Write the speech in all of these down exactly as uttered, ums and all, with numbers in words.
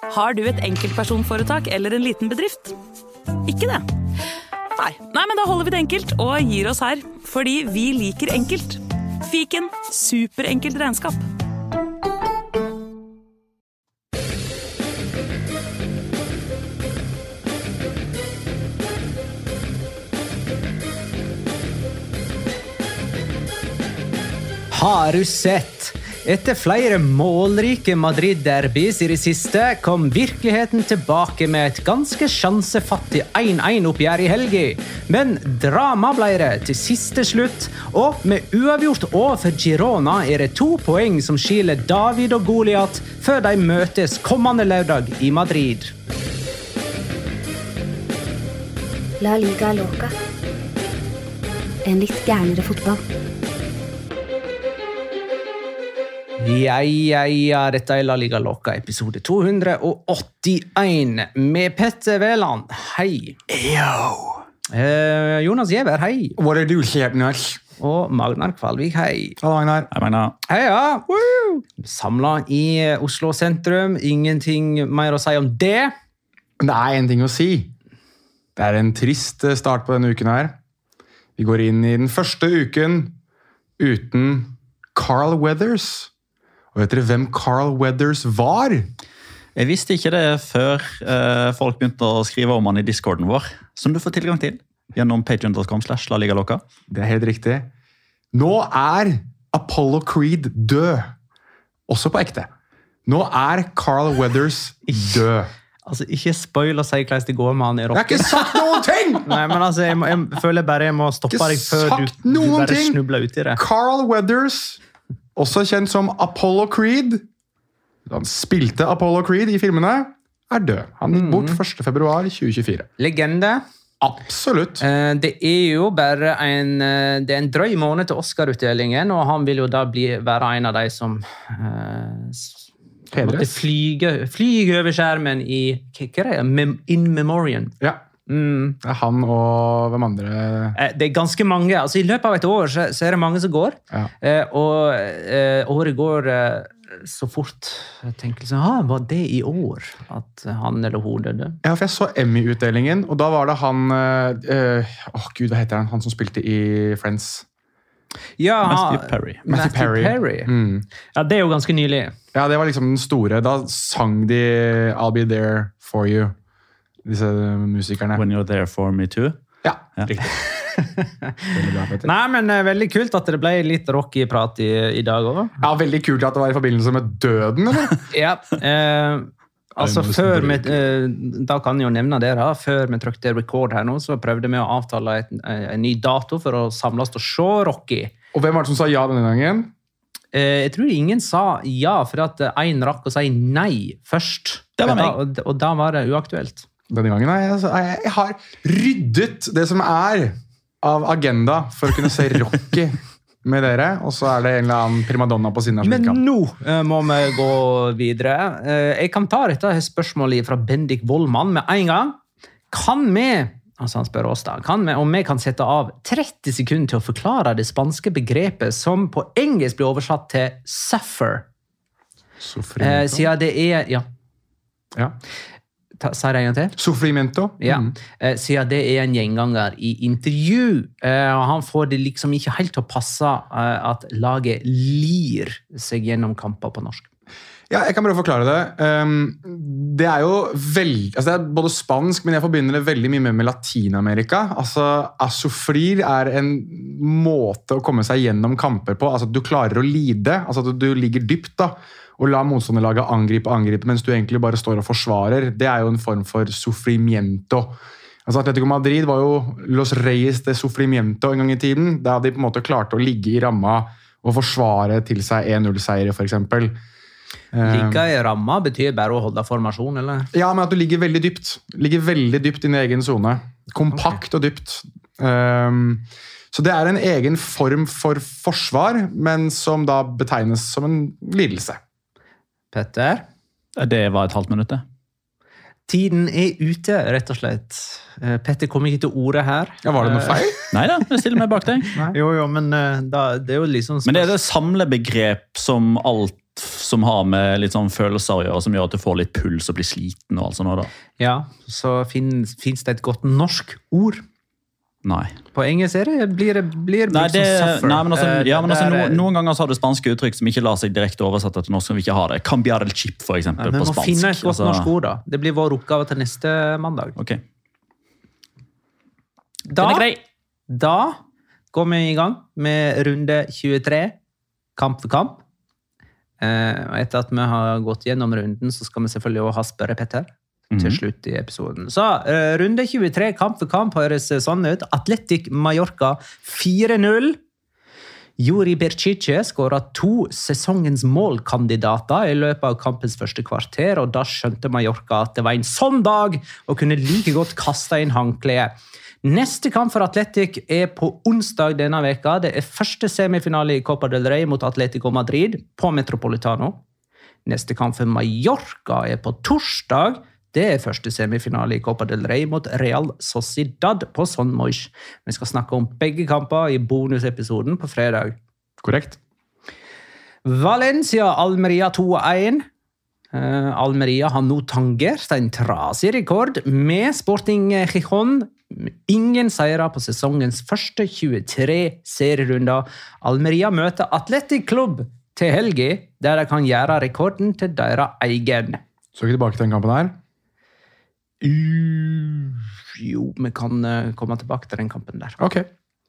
Har du et enkeltpersonforetak eller en liten bedrift? Ikke det? Nei. Nei, men da holder vi det enkelt og gir oss her. Fordi vi liker enkelt. Fiken, superenkelt regnskap. Har du sett? Etter flere målrike Madrid-derbys i det siste kom virkeligheten tilbake med et ganske sjansefattig en en oppgjør i helga. Men drama ble det til siste slutt, og med uavgjort over Girona er det to poeng som skiller David og Goliat før de møtes kommende lørdag i Madrid. La Liga Loca. En litt gærnere fotball. Ja, ja, ja, dette er La Liga Loca, episode to hundre åttien, med Petter Veland. Hei. Yo. Eh, Jonas Giæver, hei. What are you saying, Jonas? Og Magnar Kvalvik, hei. Hallo, Magnar. Hei, Magnar. Hei, ja. Woo! Samlet i Oslo sentrum. Ingenting mer å si om det. Det er en ting å si. Det er en trist start på denne uken her. Vi går inn i den første uken uten Carl Weathers. Og vet dere hvem Carl Weathers var? Jeg visste ikke det før eh, folk begynte å skrive om han i Discorden vår, som du får tilgang til gjennom patreon dot com slash La Liga Loca. Det er helt riktig. Nå er Apollo Creed død. Også på ekte. Nå er Carl Weathers død. Altså, ikke spoil og si hvordan det går med han i rocken. Jeg har ikke sagt noen ting! Nei, men altså, jeg, må, jeg føler bare jeg må stoppe deg før du, du bare ting. snubler ut i det. Carl Weathers, også kjent som Apollo Creed, han spilte Apollo Creed i filmene, er død. Han gikk bort første februar tjue tjuefire. Legende. Absolutt. Eh, Det er jo bare en, eh, det er en drøy måned til Oscar-utdelingen, og han vil jo da bli, være en av de som eh, s- måtte flyge, flyge over skjermen i hva er det? Mem- In Memoriam. Ja, Mm. det er han og hvem andre? Eh, Det er ganske mange. Altså, I løpet av et år så, så er det mange som går. Ja. Eh, og eh, året går eh, så fort. Jeg tenker liksom, ah, var det i år at han eller hun døde? Ja, for jeg så Emmy-utdelingen, og da var det han, øh, åh gud, hva heter han, han som spilte i Friends? Ja, Matthew Perry. Matthew Perry. Perry. Mm. Ja, det er jo ganske nylig. Ja, det var liksom den store. Da sang de I'll be there for you, disse musikerne. When you're there for me too. Ja, Ja. riktig. Veldig bra, Petter. Nei, men eh, veldig kult at det ble litt rocky prat i, i dag også. Ja, veldig kult at det var i forbindelse med døden, eller? Ja, eh, altså noe som før vi, bryter? eh, da kan jeg jo nevne det da, før vi trykte record her nå, så prøvde vi å avtale et, en ny dato for å samles og se Rocky. Og hvem var det som sa ja denne gangen? Eh, jeg tror ingen sa ja, for at en rakk å si nei først. Det var meg. Og, da- og da var det uaktuelt. Denne gangen har jeg, altså, jeg, jeg har ryddet det som er av agenda for å kunne se Rocky med dere, og så er det en eller annen primadonna på siden av Men slikkamp. nå eh, må vi gå videre. Eh, jeg kan ta dette her spørsmålet fra Bendik Vollmann med en gang. Kan vi, altså han spør oss da, kan vi, om vi kan sette av tretti sekunder til å forklare det spanske begrepet som på engelsk blir oversatt til suffer? Eh, siden det er, ja, Ja. ta, si det en gang til. Sofrimento. Ja, Mm. eh, siden det er en gjenganger i intervju. Eh, og han får det liksom ikke helt til å passe eh, at laget lir seg gjennom kamper på norsk. Ja, jeg kan prøve å forklare det. Um, det er jo veld, altså det er både spansk, men jeg forbinder det veldig mye med, med Latinamerika. Altså, a sufrir er en måte å komme seg gjennom kamper på. Altså, at du klarer å lide, altså at du ligger dypt da, og la motstanderlaget angripe angripe, mens du egentlig bare står og forsvarer. Det er jo en form for sufrimiento. Altså, Atletico Madrid var jo Los Reyes de Sufrimiento en gang i tiden, da de på en måte klarte å ligge i ramma og forsvare til seg en null-seier, for eksempel. Ligge i ramma betyr bare å holde formasjon, eller? Ja, men at du ligger veldig dypt. Ligger veldig dypt i din egen zone. Kompakt og dypt. Um, så det er en egen form for forsvar, men som da betegnes som en lidelse. Petter? Det var et halvt minutt, det. Tiden er ute, rett og slett. Eh, Petter kom ikke til ordet her. Ja, var det noe feil? Nei da, jeg stiller meg bak deg. Jo, jo, men eh, da, det er jo liksom... Men det er det samlebegrep som alt som har med litt sånn følelser å gjøre, som gjør at du får litt puls og blir sliten og alt sånt da. Ja, så finnes, finnes det et godt norsk ord. Nei. På engelsk er det, blir det blir Nei, det, som suffer. nei, men altså, Eh, ja, men det altså der- no, noen ganger så har du spanske uttrykk som ikke lar seg direkte oversette til norsk som vi ikke har det. Cambiar el chip, for eksempel, Ja, men på vi må spansk. finne et godt Altså, norsk ord da. Det blir vår oppgave til neste mandag. Ok. Da, Den er grei. da går vi i gang med runde tjuetre, kamp for kamp. Eh, og etter at vi har gått gjennom runden, så skal vi selvfølgelig også ha spørre Petter til slutt i episoden. Så eh, runde tjuetre, kamp for kamp, høres sånn ut. Atletic Mallorca fire null. Juri Berčiče skåret to sesongens målkandidater i løpet av kampens første kvarter, og da skjønte Mallorca at det var en sånn dag og kunne like godt kaste inn håndkleet. Neste kamp for Atletic er på onsdag denne veka. Det er første semifinale i Copa del Rey mot Atletico Madrid på Metropolitano. Neste kamp for Mallorca er på torsdag. Det er første semifinale i Copa del Rey mot Real Sociedad på Son Moix. Vi skal snakke om begge kamper i bonusepisoden på fredag. Korrekt. Valencia Almeria to en. Uh, Almeria har nå tangert en trasig rekord med Sporting Gijón. Ingen seire på sesongens første tjuetre serierunder. Almeria møter Athletic Club til helga, der de kan gjøre rekorden til deres egen. Så ikke tilbake til den kampen her. Uh, jo, vi kan uh, komme tilbake til den kampen der. Ok.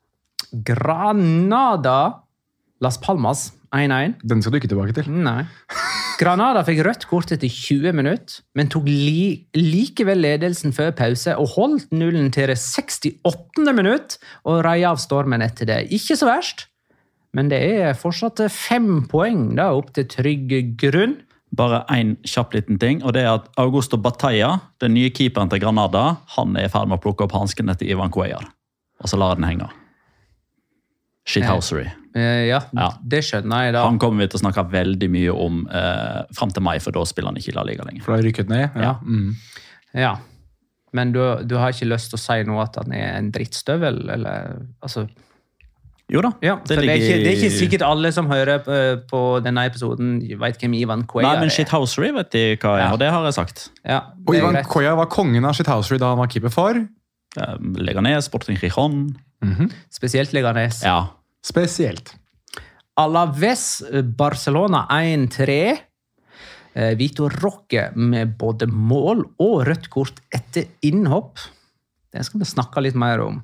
Granada Las Palmas en en. Den skal du ikke tilbake til. Nei. Granada fikk rødt kort etter tjue minutter, men tok li likevel ledelsen før pause og holdt nullen til det sekstiåttende minutt og rei av stormen etter det. Ikke så verst, men det er fortsatt fem poeng da, opp til trygg grunn. Bare en kjapp liten ting, og det er at Augusto Batalla, den nye keeperen til Granada, han er i ferd med å plukke opp hanskene til Ivan Cuellar, og så lar den henge. Shithousery. Eh, ja, Ja. det skjønner jeg da. Han kommer vi til å snakke veldig mye om eh, frem til mai, for da spiller han ikke i La Liga lenger. For da har rykket ned. Ja. Mm. Ja, men du, du har ikke lyst til å si noe at han er en drittstøvel, eller, altså... Jo da, Ja, det for det, er ligger ikke, det er ikke i- sikkert alle som hører på, på denne episoden vet hvem Ivan Cuellar Nei, men er. shithousery vet de hva er, Ja. og det har jeg sagt. Ja, Og det er Ivan greit. Koya var kongen av Shithousery da han var keeper for. Eh, Leganes, Sporting Gijón. Spesielt Leganes. Ja. Spesielt. Alaves Barcelona en tre. Eh, Vitor Roque med både mål og rødt kort etter innhopp. Det skal vi snakke litt mer om.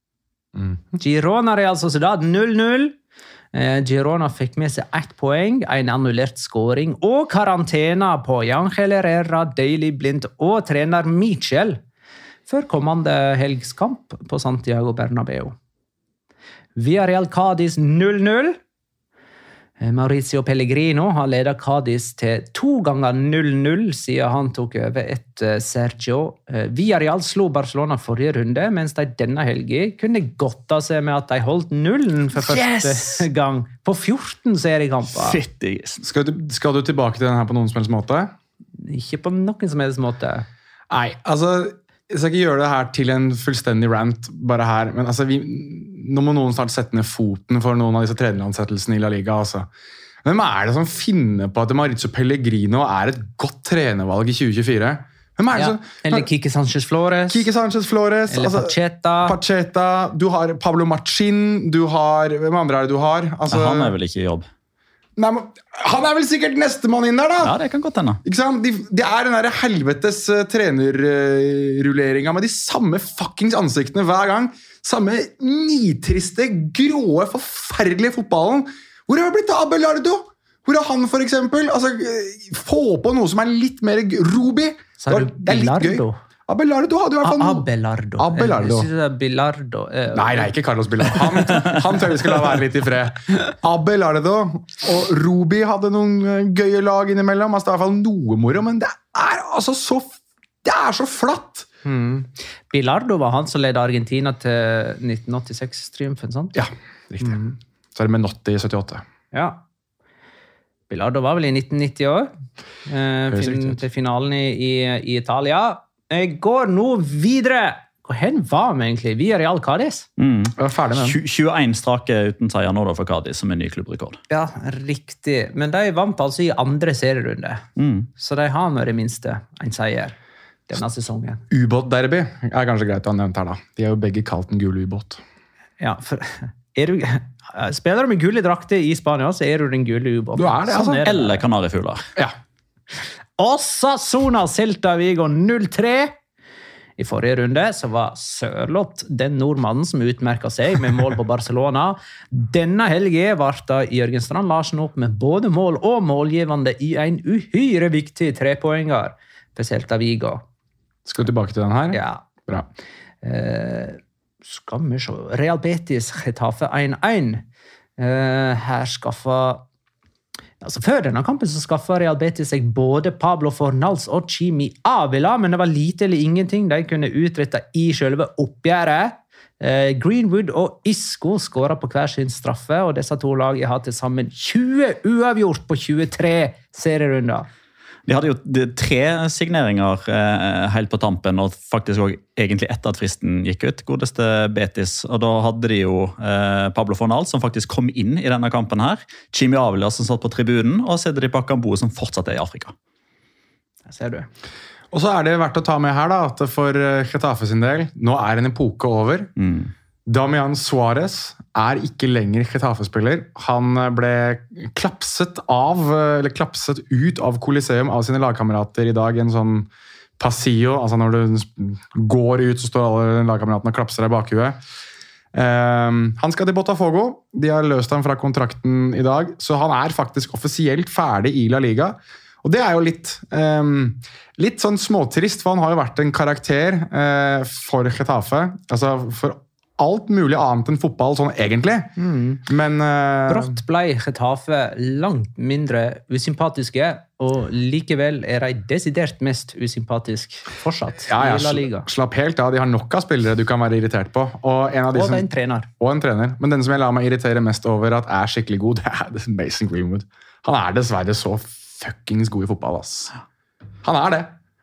Girona Real Sociedad null null. Eh, Girona fikk med seg ett poeng, en annullert scoring og karantena på Angel Herrera, Daily Blind og trener Michel før kommende helgskamp på Santiago Bernabeu. Villarreal Cádiz null null. Mauricio Pellegrino har ledet Cádiz til to ganger null null siden han tok over etter Sergio. Villarreal slo Barcelona forrige runde, mens de denne helgen kunne godta seg med at de holdt nullen for første Yes! gang på fjorten seriekamper. Fytti grisen. Skal du, skal du tilbake til den her på noen som helst måte? Ikke på noen som helst måte. Nei, altså, jeg skal ikke gjøre det her til en fullstendig rant, bare her, men altså, vi, nå må noen snart sette ned foten for noen av disse treneransettelsene i La Liga, altså. Hvem er det som finner på at Mauricio Pellegrino er et godt trenervalg i tjue tjuefire? Hvem er det Ja. som... Eller Kike Sanchez Flores. Kike Sanchez Flores, Eller altså, Pacheta. Pacheta, du har Pablo Machin, du har... Hvem andre er det du har? Altså, Han er vel ikke i jobb? nei, men, han er vel sikkert nestemann inn der, da! Ja, det kan godt hende. Ikke sant? De, det er den der helvetes uh, trenerrulleringa med de samme fuckings ansiktene hver gang. Samme nitriste, gråe, forferdelige fotballen. Hvor har det blitt av Abelardo? Hvor er han, for eksempel? Altså, uh, få på noe som er litt mer g- Ruby. Sa du Det er litt gøy. Bilardo? Abelardo hadde i hvert fall noe. Abelardo. Abelardo. Jeg synes det er Bilardo. Eh, Nei, nei, ikke Carlos Bilardo. Han, han tør vi skal la være litt i fred. Abelardo og Ruby hadde noen uh, gøye lag innimellom. Altså, det er i hvert fall noe moro, men det er altså så, det er så flatt. Mm. Bilardo var han som ledet Argentina til nitten åttiseks-triumfen, sant? Ja, riktig. Så er det Menotti i syttiåtte. Ja. Bilardo var vel i nitten nitti år, eh, Høres fin, riktig ut. til finalen i, i, i Italia. Jeg går nå videre. Hvor hen var vi egentlig? Vi er Real Cádiz. Mm. Jeg var ferdig med den. tjue- tjueén strake uten seier nå da for Cádiz, som er ny klubbrekord. Ja, riktig. Men de vant altså i andre serierunde. Mm. Så de har med det minste en seier denne sesongen. Ubåt-derby er kanskje greit å ha nevnt her, da. De er jo begge kalt den gule ubåt. Ja, for er du, spiller du med gule drakter i Spania, så er du den gule ubåten. Du er det, altså. Sånn er det. Eller kanarifugler. Ja. Osasuna Celta Vigo null tre. I forrige runde så var Sørloth den nordmannen som utmerket seg med mål på Barcelona. Denne helgen varte Jørgen Strand Larsen opp med både mål og målgivende i en uhyre viktig trepoenger for Celta Vigo. Skal vi tilbake til den her? Ja. Bra. Eh, skal vi se. Real Betis Getafe én én. Eh, her skaffa Altså, før denne kampen så skaffet Real Betis seg både Pablo Fornals og Chimi Avila, men det var lite eller ingenting de kunne utrette i selve oppgjøret. Eh, Greenwood og Isco skåret på hver sin straffe, og disse to lagene har til sammen tjue uavgjort på tjuetre serierunder. De hadde jo tre signeringer eh, helt på tampen, og faktisk også egentlig etter at fristen gikk ut, godeste Betis. Og da hadde de jo eh, Pablo Fornal, som faktisk kom inn i denne kampen her. Chimi Avila, som satt på tribunen, og så er det de Bakambu, som fortsatt er i Afrika. Der ser du. Og så er det verdt å ta med her da, at for Getafe sin del, nå er en epoke over. Mm. Damian Suarez er ikke lenger Getafe-spiller. Han ble klapset av, eller klapset ut av Coliseum av sine lagkamerater i dag. En sånn passillo, altså når du går ut, så står alle lagkameratene og klapser deg i bakhuet. Um, han skal til Botafogo. De har løst ham fra kontrakten i dag, så han er faktisk offisielt ferdig i La Liga. Og det er jo litt, um, litt sånn småtrist, for han har jo vært en karakter uh, for Getafe. Altså for alt mulig annet enn fotball, sånn egentlig. Mm. Men uh, Brått ble Getafe langt mindre usympatiske, og likevel er de desidert mest usympatisk fortsatt ja, ja, i La Liga. Slapp helt av, de har nok av spillere du kan være irritert på. Og en, av de og som, en trener. Og en trener. Men den som jeg lar meg irritere mest over at er skikkelig god, det er Mason Greenwood. Han er dessverre så fuckings god i fotball, ass. Han er det.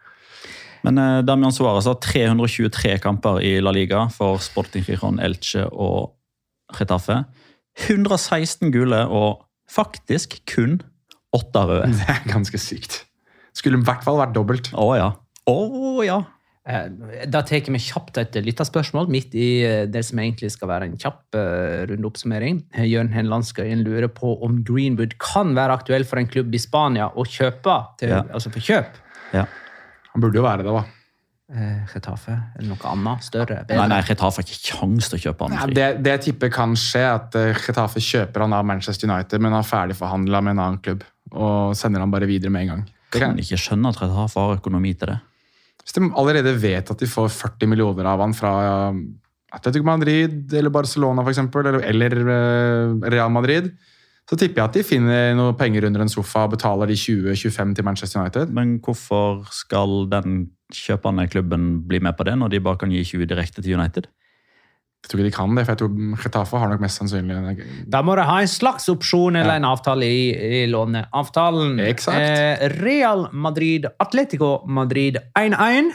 Men eh, Damian Suarez har tre hundre tjuetre kamper i La Liga for Sporting Gijon, Elche og Getafe. hundre og seksten gule og faktisk kun åtte røde. Det er ganske sykt. Skulle i hvert fall vært dobbelt. Å ja. Å ja. Eh, Da tar vi kjapt et lytterspørsmål midt i eh, det som egentlig skal være en kjapp uh, rundeoppsummering. Jørn Henland Skøyen lurer på om Greenwood kan være aktuell for en klubb i Spania å kjøpe, til, Ja. altså for kjøp. ja. Han burde jo være det, da. Eh, Getafe eller noe annet, større, bedre. Nei, nei, Getafe har ikke kjangs til å kjøpe han. Ja, fri. det, det jeg tipper kan skje, at uh, Getafe kjøper han av Manchester United, men har ferdig forhandlet med en annen klubb, og sender han bare videre med en gang. Det kan kan, ikke skjønne at Getafe har økonomi til det. hvis de allerede vet at de får førti millioner av han fra uh, Atletico Madrid eller Barcelona for eksempel, eller, eller uh, Real Madrid, så tipper jeg at de finner noe penger under en sofa og betaler de tjue til tjuefem til Manchester United. Men hvorfor skal den kjøpende klubben bli med på det, når de bare kan gi tjue direkte til United? Jeg tror ikke de kan det, for jeg tror Getafe har nok mest sannsynlig... Da må de ha en slags opsjon eller en avtale i, i låneavtalen. Exakt. Eh, Real Madrid, Atletico Madrid én én.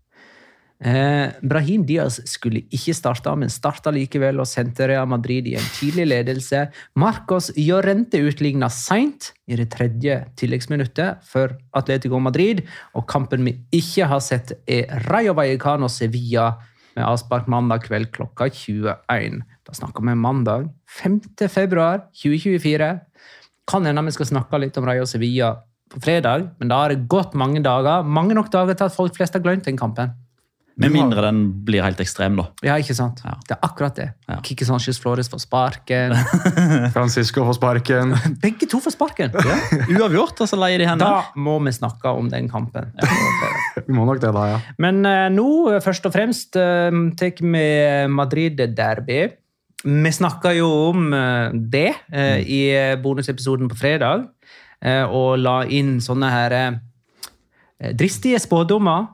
Eh, Brahim Diaz skulle ikke starte, men startet likevel og sendte Real Madrid i en tidlig ledelse. Marcos Llorente utlignet sent i det tredje tilleggsminuttet for Atletico Madrid, og kampen vi ikke har sett er Rayo Vallecano Sevilla med avspark mandag kveld klokka tjueen. Da snakker vi mandag femte februar tjue tjuefire. Kan hende vi skal snakke litt om Rayo Sevilla på fredag, men da har det gått mange dager, mange nok dager til at folk flest har glemt den kampen. Med mindre den blir helt ekstrem, da. Ja, ikke sant? Ja. Det er akkurat det. Ja. Kike Sanchez Flores får sparken. Francisco får sparken. Begge to får sparken. Ja. Uavgjort, og så leier de henne. Da må vi snakke om den kampen. Vi må nok det da, ja. Men eh, nå, først og fremst, eh, tek vi Madrid-derby. Vi snakket jo om eh, det eh, i bonusepisoden på fredag, eh, og la inn sånne her eh, dristige spådommer.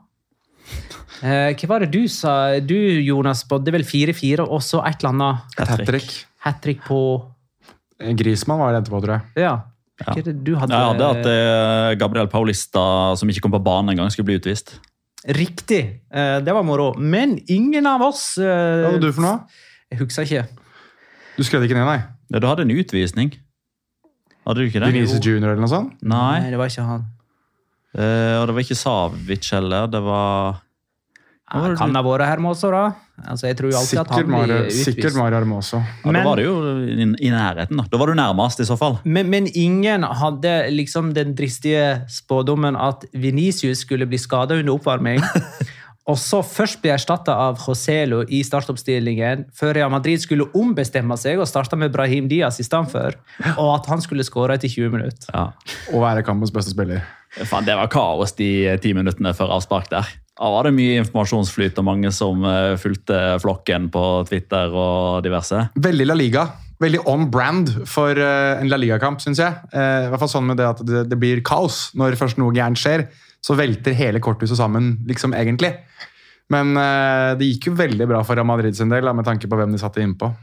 Eh, hva var det du sa? Du, Jonas, spådde vel fire fire, og så et eller annet Et hat-trick. hat-trick på... Griezmann var det etterpå, tror jeg. Ja. Ja. Hva er det du hadde? Jeg hadde at eh, Gabriel Paulista, som ikke kom på banen engang, skulle bli utvist. Riktig. Eh, det var moro. Men ingen av oss eh, Hva var du for noe? Jeg husker ikke. Du skrev ikke ned, nei? Ja, du hadde en utvisning. Hadde du ikke det? Vinicius Junior eller noe sånt? Nei, det var ikke han. eh, og det var ikke Savic heller. Det var... Ja, det kan ha vært Hermoso, da. Altså, jeg tror jo alltid at han Sikkert Mario, blir utvist. sikkert Mario Hermoso. Ja, da Men- var det jo i, i nærheten. Da. da var du nærmest i så fall. Men, men ingen hadde liksom den dristige spådommen at Vinicius skulle bli skadet under oppvarming. Og så først bli erstattet av Joselu i startoppstillingen, før Real Madrid skulle ombestemme seg og starte med Brahim Diaz i stedet for, og at han skulle skåre etter tjue minutter. Ja. Og være kampens beste spiller. Fan, det var kaos de ti minuttene før avspark der. Da var det mye informasjonsflyt og mange som uh, fulgte flokken på Twitter og diverse. Veldig La Liga. Veldig on brand for uh, en La Liga-kamp, synes jeg. Uh, I hvert fall sånn med det at det, det blir kaos. Når først noe gærent skjer, så velter hele korthuset sammen, liksom egentlig. Men uh, det gikk jo veldig bra for Real Madrid sin del, da, med tanke på hvem de satte innpå.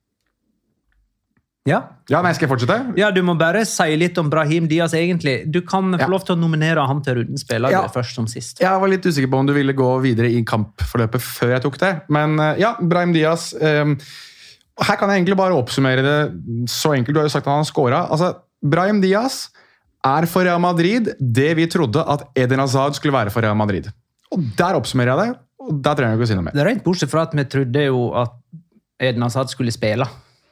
Ja. Ja, nei, skal jeg fortsette? ja, du må bare si litt om Brahim Diaz egentlig. Du kan få Ja. lov til å nominere han til rundens spiller Ja. først som sist. Jeg var litt usikker på om du ville gå videre i kampforløpet før jeg tok det. Men uh, ja, Brahim Diaz. Um, her kan jeg egentlig bare oppsummere det så enkelt. Du har jo sagt at han har skåret. Altså, Brahim Diaz er for Real Madrid det vi trodde at Eden Hazard skulle være for Real Madrid. Og der oppsummerer jeg det, og der trenger jeg ikke å si noe mer. Det er rent bortsett fra at vi trodde jo at Eden Hazard skulle spille.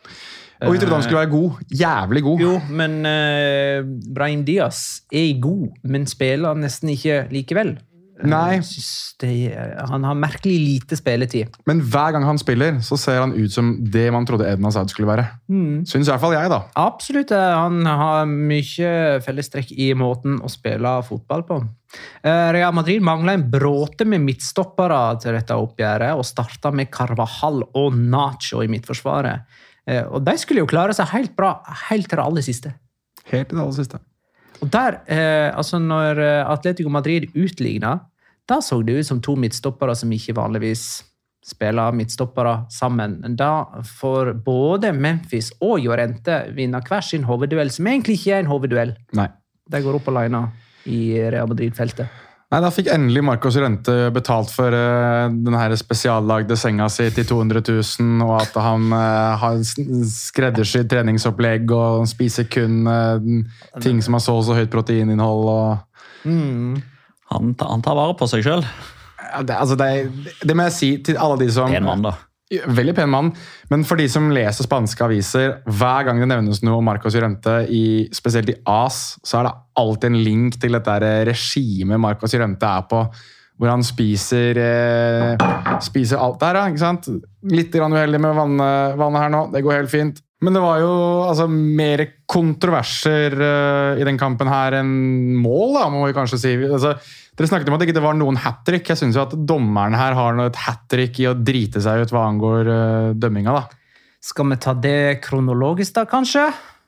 Og vi trodde han skulle være god. Jævlig god. Jo, men uh, Brahim Diaz er god, men spiller nesten ikke likevel. Nei. Jeg synes det, han har merkelig lite spilletid. Men hver gang han spiller, så ser han ut som det man trodde Eden Hazard skulle være. Syns i hvert fall jeg, da. Absolutt. eh, Han har mye fellestrekk i måten å spille fotball på. Eh, Real Madrid mangler en bråte med midtstoppere til dette oppgjøret, og startet med Carvajal og Nacho i midtforsvaret. Eh, Og de skulle jo klare seg helt bra, helt til det aller siste. Helt til det aller siste. Og der, eh, altså når eh, Atletico Madrid utlignet, da så det ut som to midtstoppere som ikke vanligvis spiller midtstoppere sammen. Da får både Memphis og Llorente vinne hver sin hovedduell, som egentlig ikke er en hovedduell. Nei. De går opp alene i Real Madrid-feltet. Nei, Da fikk endelig Marcos Llorente betalt for uh, den her spesiallagde senga si til to hundre tusen, og at han uh, har skreddersydd treningsopplegg og spiser kun uh, ting som har så og så høyt proteininnhold. Og... Mm. Han, ta- han tar vare på seg selv. Ja, det, altså det, det må jeg si til alle de som... En mann da. Veldig pen mann, men for de som leser spanske aviser, hver gang det nevnes noe om Marcos Llorente, i, spesielt i A S, så er det alltid en link til dette regimet Marcos Llorente er på, hvor han spiser, eh, spiser alt der, ja, ikke sant? Litt grann uheldig med vannet, vannet her nå, det går helt fint. Men det var jo altså, mer kontroverser uh, i den kampen her enn mål, da, må vi kanskje si. Altså, dere snakket om at det ikke var noen hat-trick. Jeg synes jo at dommeren her har noe et hat-trick i å drite seg ut hva angår uh, dømminga. Da. Skal vi ta det kronologisk da, kanskje?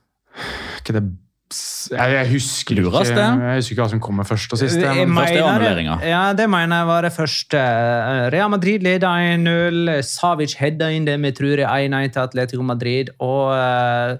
Ikke det... Jeg, jeg, husker ikke, Lurast, det. jeg husker ikke hva som kommer først og sist. Jeg Men, første er mener- annulleringa. Ja, det mener jeg var det første. Real Madrid leder en null. Savic hedda inn det vi tror er en en til Atletico Madrid. Og eh,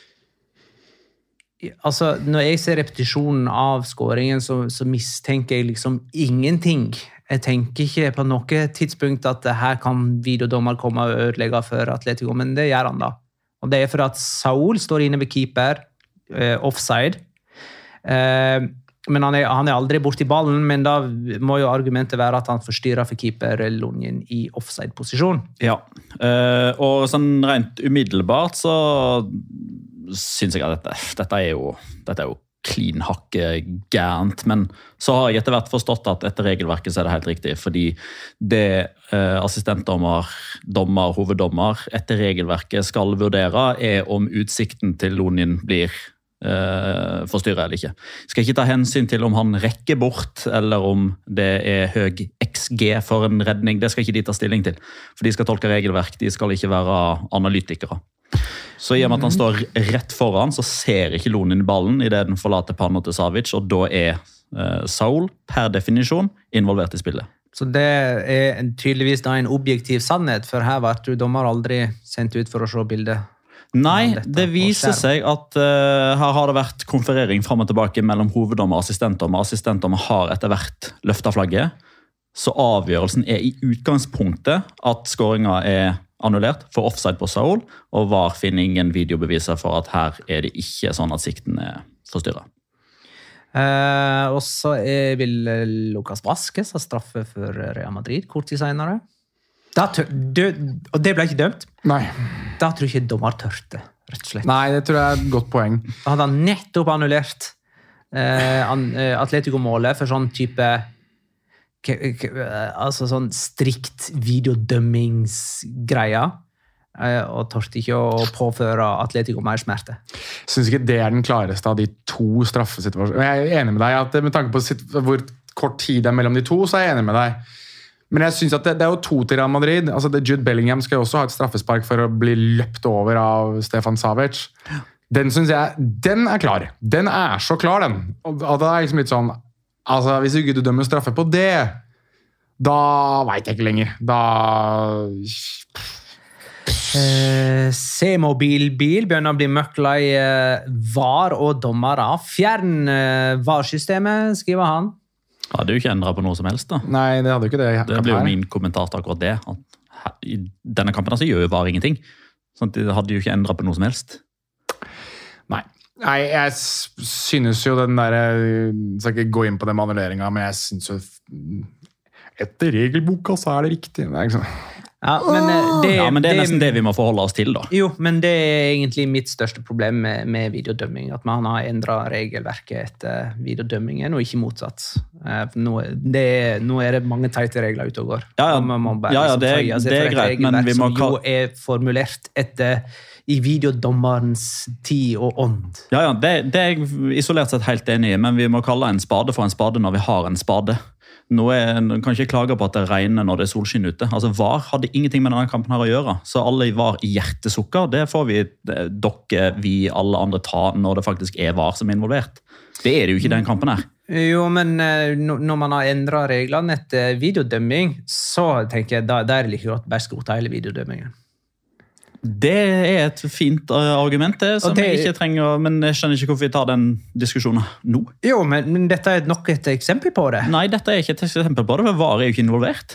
altså, når jeg ser repetisjonen av skåringen, så, så mistenker jeg liksom ingenting. Jeg tenker ikke på noe tidspunkt at her kan videodommer komme og ødelegge for Atletico, men det gjør han da. Og det er for at Saul står inne ved keeper, eh, offside. Eh, men han er, han er aldri borti ballen, men da må jo argumentet være at han forstyrrer for keeperlinjen i offside-posisjon. Ja, eh, og sånn rent umiddelbart så synes jeg at dette, dette er jo, dette er jo clean hakke gærent, men så har jeg etter hvert forstått at etter regelverket så er det helt riktig, fordi det eh, assistentdommer, dommer, hoveddommer etter regelverket skal vurdere er om utsikten til Lunin blir eh, forstyrret eller ikke. Skal ikke ta hensyn til om han rekker bort, eller om det er høy X G for en redning, det skal ikke de ta stilling til, for de skal tolke regelverk, de skal ikke være analytikere. Så i og med at han står rett foran, så ser ikke Lunin ballen i det den forlater panna til Savic, og da er eh, Saul per definisjon involvert i spillet. Så det er en- tydeligvis da en objektiv sannhet, for her var du dommer aldri sendt ut for å se bildet. Nei, Ja, dette det på viser skjerm. seg at uh, her har det vært konferering frem og tilbake mellom hoveddommer og assistentdommer. Assistentdommer har etter hvert løftet flagget. så avgjørelsen er i utgangspunktet at skåringen er annullert for offside på Saul, og V A R finner ingen videobeviser for at her er det ikke sånn at sikten er forstyrret. Eh, og så er, vil Lucas Vázquez ha straffe for Real Madrid kort tid senere. Da tør, det, og det ble ikke dømt. Nei. Da tror jeg ikke dommer tørte, rett og slett. Nei, det tror jeg er et godt poeng. Da hadde han nettopp annullert eh, an, eh, Atletico-målet for sånn type k k altså sånn strikt videodømmingsgreier, eh, og tørte ikke å påføre Atletico mer smerte. Jeg synes ikke det er den klareste av de to straffesituasjonene. Jeg er enig med deg at med tanke på hvor kort tid det er mellom de to, så er jeg enig med deg. Men jeg synes at det, det er jo to til Real Madrid. Altså, det, Jude Bellingham skal jo også ha et straffespark for å bli løpt over av Stefan Savic. Den synes jeg, den er klar. Den er så klar, den. Og, og det er liksom litt sånn, altså, hvis ikke du dømmer straffe på det, da vet jeg ikke lenger. Da... Eh, C-mobilbil begynner å bli møkla i eh, V A R og dommere. Fjern eh, V A R-systemet, skriver han. Det hadde jo ikke endret på noe som helst da. Nei, det hadde jo ikke det. Det blir jo min kommentar til akkurat det. At her, I denne kampen altså, gjør jo V A R ingenting. Sånn at det hadde jo ikke endret på noe som helst. Nei. Nei, jeg synes jo den der, jeg skal ikke gå inn på den manuelleringen, men jeg synes jo etter regelboka så er det riktig. Det er ikke sånn. Ja, men, eh, det, Ja, men det er nesten det vi må forholde oss til da. Jo, men det er egentlig mitt største problem med, med videodømming, at man har endret regelverket etter videodømmingen, og ikke motsatt. Eh, nå, det, nå er det mange teite regler ute og går. Ja, ja, Og man må bare ja, ja liksom det, føye seg det for er et greit, men regelverk vi må som jo er formulert etter i videodommerens tid og ånd. Ja, ja, det, det er jeg isolert sett helt enig i, men vi må kalle en spade for en spade når vi har en spade. Nå er, kan ikke klage på at det regner når det er solskinn ute. Altså, V A R hadde ingenting med denne kampen her å gjøre, så alle i V A R i hjertesukker, det får vi, dere, vi, alle andre ta når det faktisk er V A R som er involvert. Det er det jo ikke i den kampen her. Jo, men eh, no- når man har endret reglene etter videodømming, så tenker jeg, da, da er det like godt bare skrote hele videodømmingen. Det er et fint uh, argument, det, som Og det- jeg ikke trenger, å- men jeg skjønner ikke hvorfor vi tar den diskusjonen nå. Jo, men, men dette er nok et eksempel på det. Nei, dette er ikke et eksempel på det, for V A R er jo ikke involvert.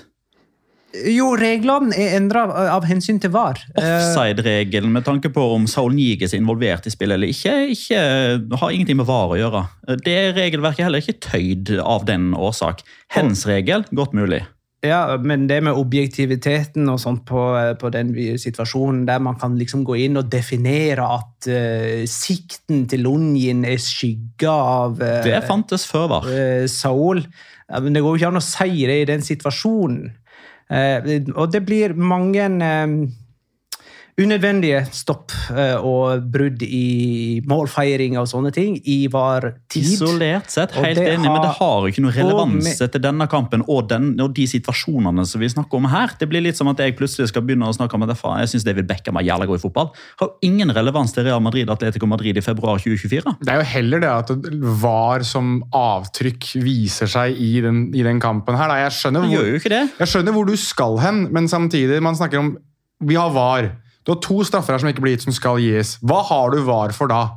Jo, reglene er endret av hensyn til V A R. Eh, Offside-regelen med tanke på om Saul Niguez er involvert i spillet eller ikke, ikke har ingenting med V A R å gjøre. Det regelverket er heller ikke tøyd av den årsak. Hens regel, godt mulig. Ja, men det med objektiviteten og sånt på, på den situasjonen der man kan liksom gå inn og definere at uh, sikten til Lunjin er skygga av uh, Det fantes før V A R. uh, Saul. Ja, men det går jo ikke an å si det i den situasjonen. Uh, og det blir mange um, unødvendige stopp uh, og brudd i målfeiring og sånne ting i V A R-tid. Isolert sett, Og helt det enig, men det har- har jo ikke noe relevans og med- til denne kampen og, den, og de situasjonene som vi snakker om her. Det blir litt som at jeg plutselig skal begynne å snakke om at jeg synes David Beckham er jævla god i fotball. Har jo ingen relevans til Real Madrid Atletico Madrid i februar tjue tjuefire. Det er jo heller det at V A R som avtrykk viser seg i den, i den kampen her. Da. Jeg, skjønner Det hvor, gjør jo ikke det. jeg skjønner hvor du skal hen, men samtidig, man snakker om, vi har V A R. Du har to straffer her som ikke blir gitt som skal gis. Hva har du V A R for da?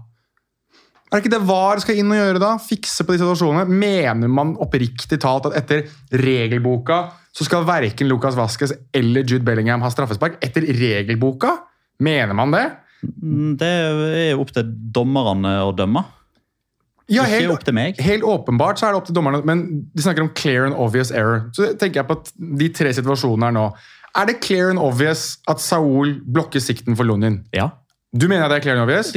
Er det ikke det V A R skal inn og gjøre da? Fikse på de situasjonene? Mener man oppriktig talt at etter regelboka så skal hverken Lucas Vázquez eller Jude Bellingham ha straffespark? Etter regelboka? Mener man det? Det er jo opp til dommerne å dømme. Ja, Ikke helt, opp til meg. helt åpenbart så er det opp til dommerne, men de snakker om clear and obvious error. Så tenker jeg på at de tre situasjonene her nå. Er det clear and obvious at Saul blokker sikten for Lunjin? Ja. Du mener at det er clear and obvious?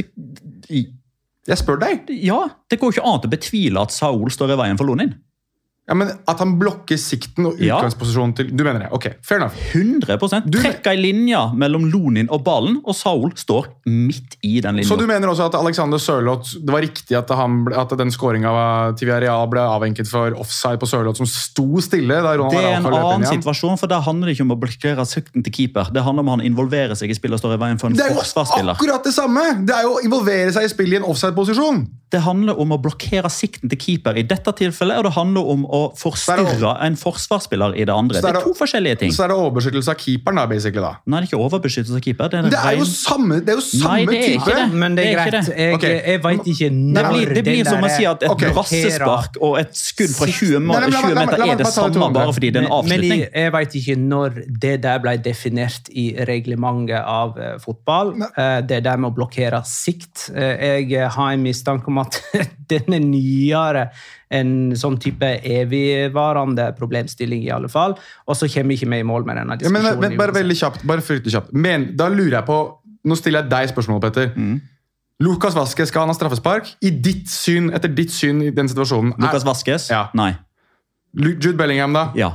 Jeg spør deg. Ja, det går ikke an å betvile at Saul står i veien for Lunin. Ja, men At han blokker sikten og Ja. utgangsposisjonen til... Du mener det? Ok, fair enough. hundre prosent. Du- Trekk ei linje mellom Lunin og ballen, og Saul står midt i den linja. Så du mener også at Alexander Sørloth, det var riktig at, han ble, at den skåringen til Villarreal ble avvenket for offside på Sørloth, som sto stille da Ronald Det er en Araujo løp inn annen igjen? situasjon, for der handler det ikke om å blokkere sikten til keeper. Det handler om at han involverer seg i spillet og står i veien for en Det er jo forsvarsspiller. akkurat det samme! Det er jo å involvere seg i spillet i en offside-posisjon. Det handler om å blokkere sikten til keeper i dette tilfellet, og det handler om å og forstyrre en forsvarsspiller i det andre. Det er, det er to forskjellige ting. Så er det overbeskyttelse av keeperen da, basically da. Nei, det er ikke overbeskyttelse av keeper. Det er, det er jo ren... samme, det er jo samme Nei, det er type. ikke det. Men det er, Det er greit. ikke det. Jeg, Ok. jeg vet ikke når Det blir, det blir den som å der- si at et Ok. brassespark og et skudd fra tjue Nei, nei, men la meg- tjue la meg- meter la meg er det bare ta det to samme ganger. bare fordi det er en Men, men avslutning. jeg, jeg vet ikke når det der ble definert i reglementet av eh, fotball. Eh, det der med å blokkere sikt. Eh, jeg har en mistanke om at den er nyere en sånn type evigvarende problemstilling i alle fall. Og så kommer vi ikke med i mål med denne Ja, men, diskusjonen. men, bare veldig kjapt, bare fryktelig kjapt. Men da lurer jeg på, nå stiller jeg deg spørsmål, Petter. Mm. Lucas Vazquez skal han ha straffespark? I ditt syn, etter ditt syn i den situasjonen. Lucas Vazquez? Ja. Nei. Lu- Jude Bellingham da? Ja.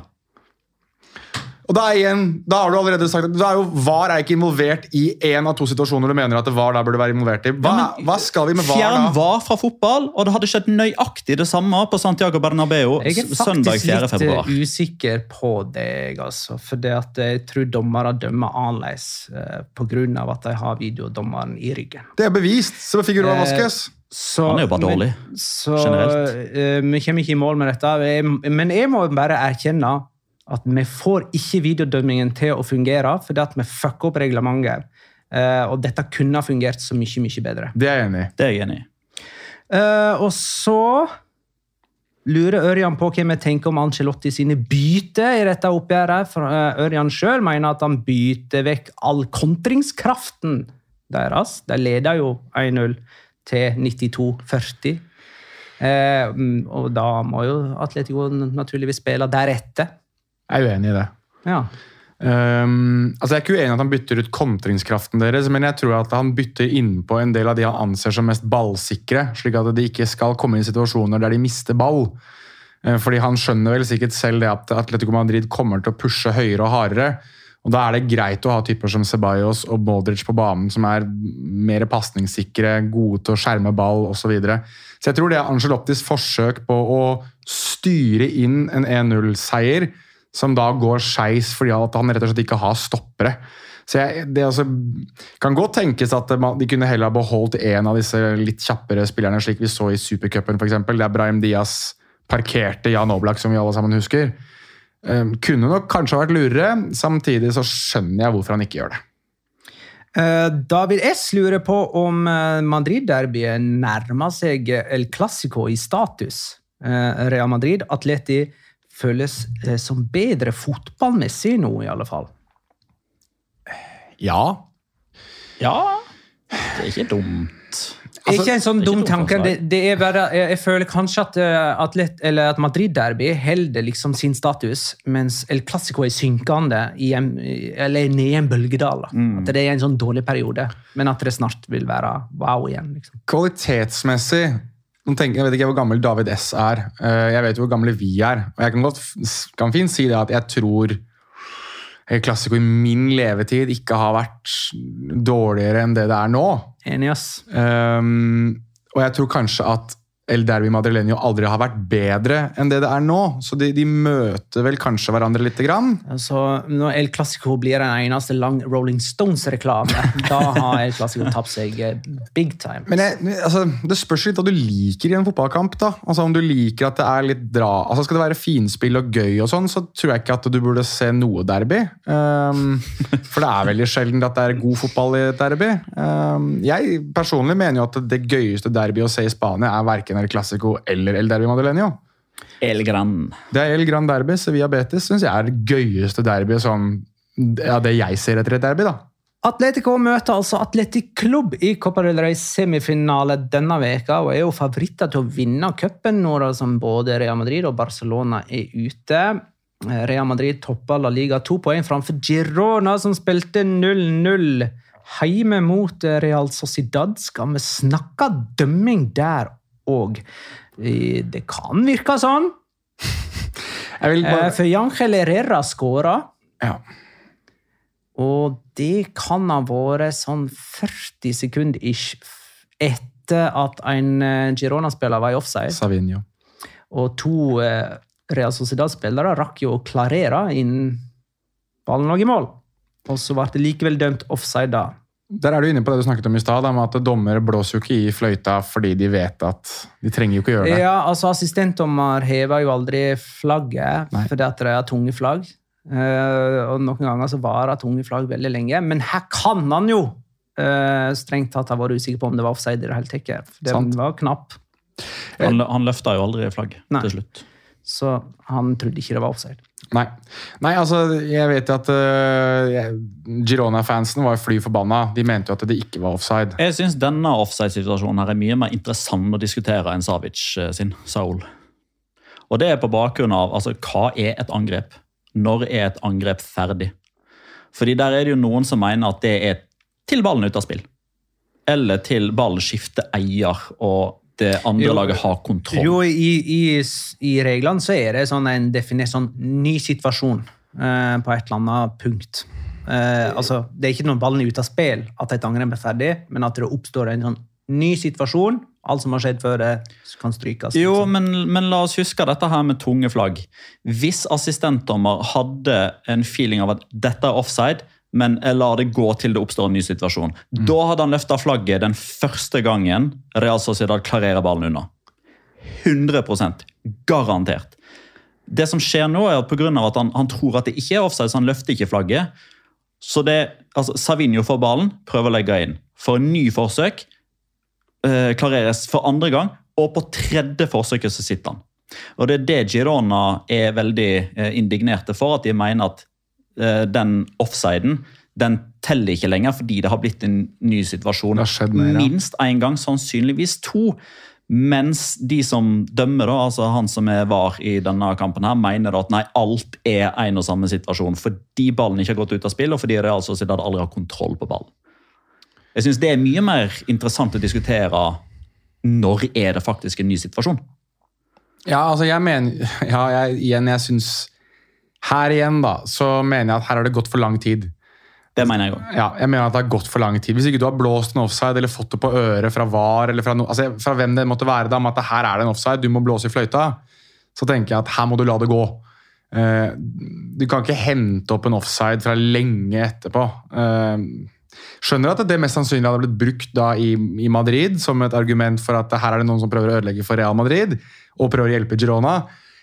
Og da, er igjen, da har du allerede sagt at da er jo, VAR er ikke involvert i en av to situasjoner du mener at VAR da burde være involvert i. Hva, Ja, men hva skal vi med VAR Fjern da? var fra fotball, og det hadde skjedd nøyaktig det samme på Santiago Bernabeu Jeg er søndag faktisk fjerde litt februar. eh, usikker på deg, altså. For det at jeg tror dommere dømmer annerledes eh, på grunn av at de har videodommeren i ryggen. Det er bevist. Se på Figueroa Eh, Vazquez. Så, Han er jo bare dårlig, Men, så, generelt. eh, vi kommer ikke i mål med dette. Jeg, men jeg må bare erkjenne at vi får ikke videodømmingen til å fungere, fordi at vi fucker opp reglementet. Eh, og dette kunne ha fungert så mye, mye bedre. Det er jeg enig i. Det er jeg enig i. Eh, og så lurer Ørjan på hva vi tenker om Ancelotti sine byte i dette oppgjøret. For eh, Ørjan selv mener at han byter vekk all kontringskraften deres. De leder jo én null til nittito førti. Eh, og da må jo Atletico naturligvis spille deretter. Jeg er uenig i det. Ja. Um, altså jeg er ikke uenig i at han bytter ut kontringskraften deres, men jeg tror at han bytter innpå en del av de han anser som mest ballsikre, slik at de ikke skal komme i situasjoner der de mister ball. Uh, fordi han skjønner vel sikkert selv det at Atletico Madrid kommer til å pushe høyere og hardere, og da er det greit å ha typer som Ceballos og Modric på banen som er mer pasningssikre, gode til å skjerme ball og så videre. Så jeg tror det er Ancelottis forsøk på å styre inn en en null-seier som da går skeis fordi at han rett og slett ikke har stoppere. Så jeg, det også, kan godt tenkes at de kunne heller ha beholdt en av disse litt kjappere spillerne, slik vi så i Supercupen for eksempel, der Brahim Diaz parkerte Jan Oblak, som vi alle sammen husker. Um, kunne nok kanskje ha vært lurere, samtidig så skjønner jeg hvorfor han ikke gjør det. Eh, David S. lurer på om eh, Madrid-derbyet nærmer seg El Clasico i status. Eh, Real Madrid, Atleti føles eh, som bedre fotballmessig nå, i alle fall. Ja. Ja, det er ikke dumt. Altså, ikke en sånn det er dum ikke tanke. dumt Det, forslag. det er bare, jeg, jeg føler kanskje at, eh, atlet, eller at Madrid-derby holder liksom sin status, mens El Clasico er synkende, i en, eller nede i en bølgedal. Da. Mm. At det er en sånn dårlig periode, men at det snart vil være wow igjen. Liksom. Kvalitetsmessig, nå tenker, jeg vet ikke hvor gammel David S er, Eh, jeg vet jo hvor gamle vi er, og jeg kan godt kan fint si det at jeg tror El Clasico i min levetid ikke har vært dårligere enn det det er nå. Enig, ass. Um, og jeg tror kanskje at El Derby Madrileño aldri har vært bedre enn det det er nå, så de, de møter vel kanskje hverandre litt grann. Altså, når El Clasico blir den eneste lang Rolling Stones-reklame, da har El Clasico tapt seg eh, big time. Men jeg, altså, det spørs litt hva du liker i en fotballkamp da. Altså om du liker at det er litt dra, altså skal det være finspill og gøy og sånn, så tror jeg ikke at du burde se noe derby. Um, for det er veldig sjelden at det er god fotball i et derby. Um, jeg personlig mener jo at det gøyeste derby å se i Spania er hverken El Clasico eller El Derby Madrileño. El Gran. Det er El Gran Derby, Sevilla Betis, synes jeg er det gøyeste derby, sånn, ja, det jeg ser etter et derby da. Atletico møter altså Atletic Club i Copa del Rey semifinale denne veka, og er jo favoritter til å vinne cupen nå da, som både Real Madrid og Barcelona er ute. Real Madrid topper La Liga to poeng framfor Girona, som spilte null null hjemme mot Real Sociedad. Skal vi snakke dømming der og det kan virke sånn. Jeg vil bare... Eh, For Ángel Herrera skåra, Ja. og det kan ha vært sånn førti sekunder ish etter at en eh, Girona-spiller var i offside, Savinho. og to eh, Real Sociedad-spillere rakk jo å klarere innen ballen lå i mål. Og så ble det likevel dømt offside da. Der er du inne på det du snakket om i stad, om at dommere blåser jo ikke i fløyta fordi de vet at de trenger jo ikke gjøre det. Ja, altså assistentdommer hever jo aldri flagget, Nei. fordi at det er tunge flagg. Uh, og noen ganger så varer tunge flagg veldig lenge, men her kan han jo uh, strengt tatt ha vært usikker på om det var offside i det hele tatt. Det Sant. var knapp. Han, han løfta jo aldri flagg Nei. til slutt. Så han trodde ikke det var offside. Nei, Nei altså, jeg vet at uh, Girona-fansen var fly forbanna. De mente jo at det ikke var offside. Jeg synes denne offside-situasjonen her er mye mer interessant å diskutere enn Savic sin, Saul. Og det er på bakgrunn av, altså, hva er et angrep? Når er et angrep ferdig? Fordi der er det jo noen som mener at det er til ballen ut av spill. Eller til ballen skifter eier og det andre jo, laget har kontroll. Jo, i, i, i reglene så er det sånn en definert sånn ny situasjon eh, på et eller annet punkt. Eh, altså, det er ikke når ballen er ute av spill at et angrep er ferdig, men at det oppstår en sånn ny situasjon, alt som har skjedd før det kan strykes. Jo, men, men la oss huske dette her med tunge flagg. Hvis assistentdommer hadde en feeling av at dette er offside, men jeg lar det gå til det oppstår en ny situasjon. Mm. Da hadde han løftet flagget den første gangen Real Sociedad klarerer ballen unna. hundre prosent. Garantert. Det som skjer nå er at på grunn av at han, han tror at det ikke er offside, så han løfter ikke flagget. Så det, altså, Savinho får ballen, prøver å legge inn. For en ny forsøk, eh, klareres for andre gang, og på tredje forsøket så sitter han. Og det er det Girona er veldig eh, indignerte for, at de mener at den offsiden, den teller ikke lenger fordi det har blitt en ny situasjon. Mer, ja. Minst en gang, sannsynligvis to. Mens de som dømmer, da, altså han som er var i denne kampen her, mener at nei, alt er en og samme situasjon fordi ballen ikke har gått ut av spill, og fordi det altså at aldri har kontroll på ballen. Jeg synes det er mye mer interessant å diskutere når er det faktisk en ny situasjon. Ja, altså jeg mener, ja, jeg, igjen, jeg synes her igjen da, så mener jeg at her har det gått for lang tid. Det mener jeg også. Ja, jeg mener at det har gått for lang tid. Hvis ikke du har blåst en offside, eller fått det på øret fra var, eller fra, no, altså fra hvem det måtte være da, om at her er det en offside, du må blåse i fløyta, så tenker jeg at her må du la det gå. Uh, du kan ikke hente opp en offside fra lenge etterpå. Uh, skjønner at det mest sannsynlig hadde blitt brukt da i, i Madrid, som et argument for at her er det noen som prøver å ødelegge for Real Madrid, og prøver å hjelpe Girona.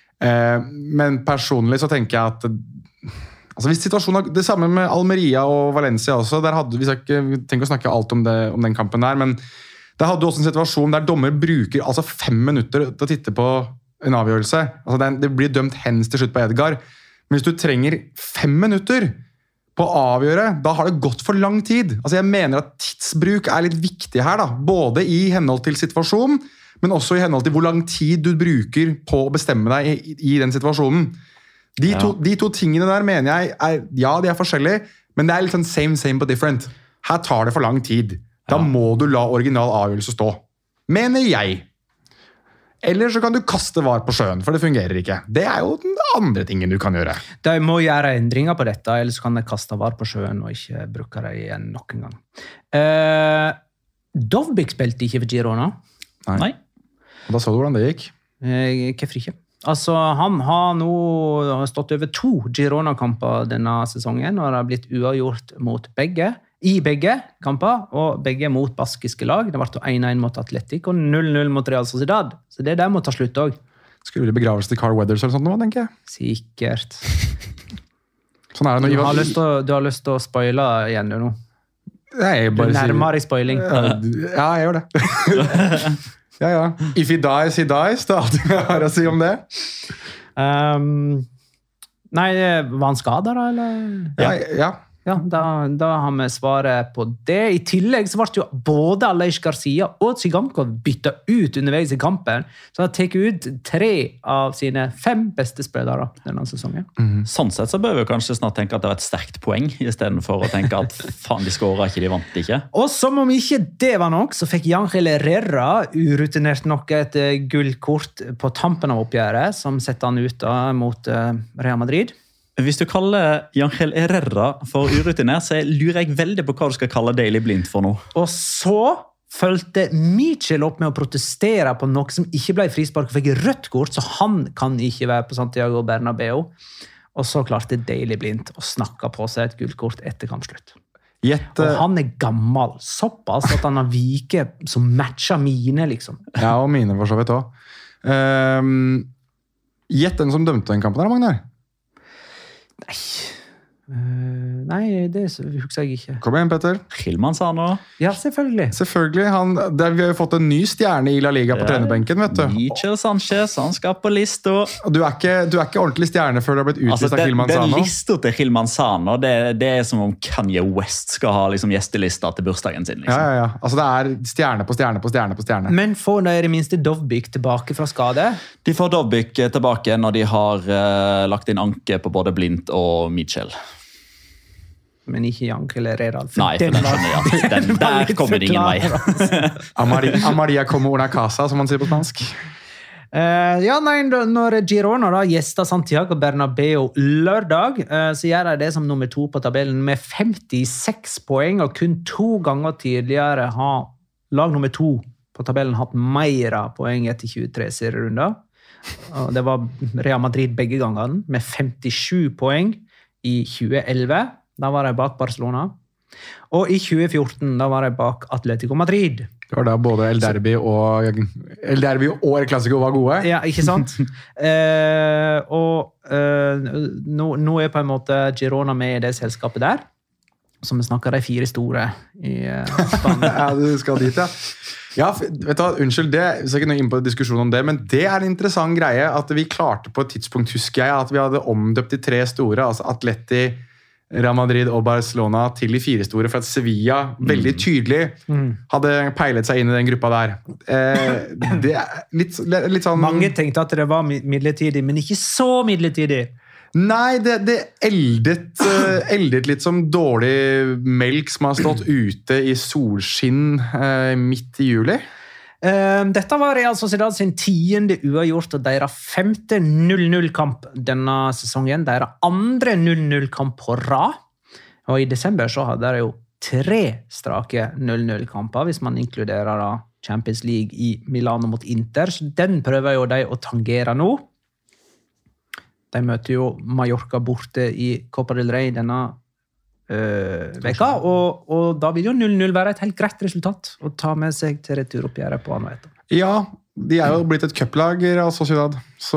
Men personlig så tenker jeg at altså hvis situasjonen, det samme med Almeria og Valencia også, der hadde vi ikke tenkt å snakke alt om, det, om den kampen der, men der hadde du også en situasjon der dommer bruker altså fem minutter til å titte på en avgjørelse. Altså det, det blir dømt hens til slutt på Edgar, men hvis du trenger fem minutter på å avgjøre, da har det gått for lang tid. Altså jeg mener at tidsbruk er litt viktig her da, både i henhold til situasjonen, men også i henhold til hvor lang tid du bruker på å bestemme deg i, i den situasjonen. De, ja. to, de to tingene der mener jeg er, ja, de er forskjellige, men det er litt sånn same, same but different. Her tar det for lang tid. Da ja. må du la original avgjørelse stå. Mener jeg. Eller så kan du kaste var på sjøen, for det fungerer ikke. Det er jo den andre tingen du kan gjøre. De må gjøre endringer på dette, eller så kan de kaste var på sjøen og ikke bruke det igjen noen gang. Uh, Dovbyk spilte ikke for Girona. Nei. Nei. Og da så du hvordan det gikk? Eh, hvorfor ikke? Altså, han har nå stått over to Girona-kamper denne sesongen, og det har blitt uavgjort mot begge, i begge kamper, og begge mot baskiske lag. Det ble én én mot Atletic og null null mot Real Sociedad. Så det der må ta slutt også. Skulle det begravelse til Carl Weathers eller sånt nå, tenker jeg? Sikkert. Sånn er det du, har lyst til å, du har lyst til å spoile igjen du nå. Nei, jeg bare du nærmer deg spoiling. Ja, jeg gjør det. Ja, ja. If he dies, he dies. Det er alt jeg har å si om det. Um, nei, var han skadet da, eller? Ja, ja. Ja, da, da har vi svaret på det. I tillegg så ble jo både Aleix Garcia og Tsigankov byttet ut underveis i kampen, så han har tatt ut tre av sine fem beste spillere denne sesongen. Mm. Sånn sett så bør vi kanskje snart tenke at det var et sterkt poeng, i stedet for å tenke at faen, de skåret ikke, de vant ikke. Og som om ikke det var nok, så fikk Ángel Herrera urutinert nok et gullkort på tampen av oppgjøret, som setter han ut da, mot uh, Real Madrid. Hvis du kaller Ángel Herrera for urutinert, så lurer jeg veldig på hva du skal kalle Daley Blind for nå. Og så følte Michel opp med å protestere på noe som ikke ble frispark, og fikk rødt kort, så han kan ikke være på Santiago Bernabéu. Og så klarte Daley Blind å snakke på seg et gullkort etter kampslutt. Gjett, Og han er gammel, såpass at han har vike som matcher mine, liksom. Ja, og mine for så vidt også. Um, gjett den som dømte den kampen her, Magnar. Nei, uh, nei det husker jeg ikke. Kom igjen, Petter. Hilman sa nå. Ja, selvfølgelig. Selvfølgelig. Han, der, vi har jo fått en ny stjerne i La Liga på trenerbenken, vet du. Michel Sanchez, han skal på lista. Du er ikke, du er ikke ordentlig stjerne før du har blitt utvist Altså, av den, Hilman den Sano. lista til Hilman Sano, det, det er som om Kanye West skal ha liksom, gjestelista til bursdagen sin. Liksom. Ja, ja, ja. Altså, det er stjerne på stjerne på stjerne på stjerne. Men får de i det minste Dovbyk tilbake fra skade? De får Dovbyk tilbake når de har uh, lagt inn anke på både Blindt og Michel. Men ikke Jank eller Redal. Nei, for den skjønner jeg at den, den var der litt kommer det ingen vei. forklarende. Amari, Amaria como una casa, som man sier på spansk. Uh, ja, nei, når Girona da gjester Santiago Bernabeu lørdag, uh, så gjør de det som nummer to på tabellen med femtiseks poeng, og kun to ganger tidligere har lag nummer to på tabellen hatt mer poeng etter tjuetre serierunder. Og det var Real Madrid begge gangene, med femtisju poeng i tjue elleve. Da var de bak Barcelona. Og i tjue fjorten da var de bak Atletico Madrid. Det var da både El Derby og El Derby og El Clasico var gode. Ja, ikke sant? eh, og eh, nå, nå er på en måte Girona med i det selskapet der, som vi snakker de fire store i uh, Spania. Ja, du skal dit, ja. Ja, vet du hva, unnskyld det, vi skal ikke nå inn på diskusjon om det, men det er en interessant greie at vi klarte på et tidspunkt, husker jeg, at vi hadde omdøpt de tre store, altså Atleti, Real Madrid og Barcelona til de fire store, for at Sevilla veldig tydelig hadde peilet seg inn i den gruppa der. Eh, det er litt, litt sånn... Mange tenkte at det var midlertidig, men ikke så midlertidig. Nei, det, det eldet, uh, eldet litt som dårlig melk som har stått ute i solskinn uh, midt i juli. Uh, dette var Real Sociedad sin tiende uavgjort og deres femte null null-kamp denne sesongen. Deres andre null null-kamp på rad. Og i desember så hadde de jo tre strake null null-kamper, hvis man inkluderer da Champions League i Milano mot Inter. Så den prøver jo de å tangere nå. De møter jo Mallorca borte i Copa del Rey denne Uh, veka, og, og da vil jo null null være et helt greit resultat å ta med seg til returoppgjøret på Anoeta. Ja, de er jo blitt et cuplag i Real Sociedad, så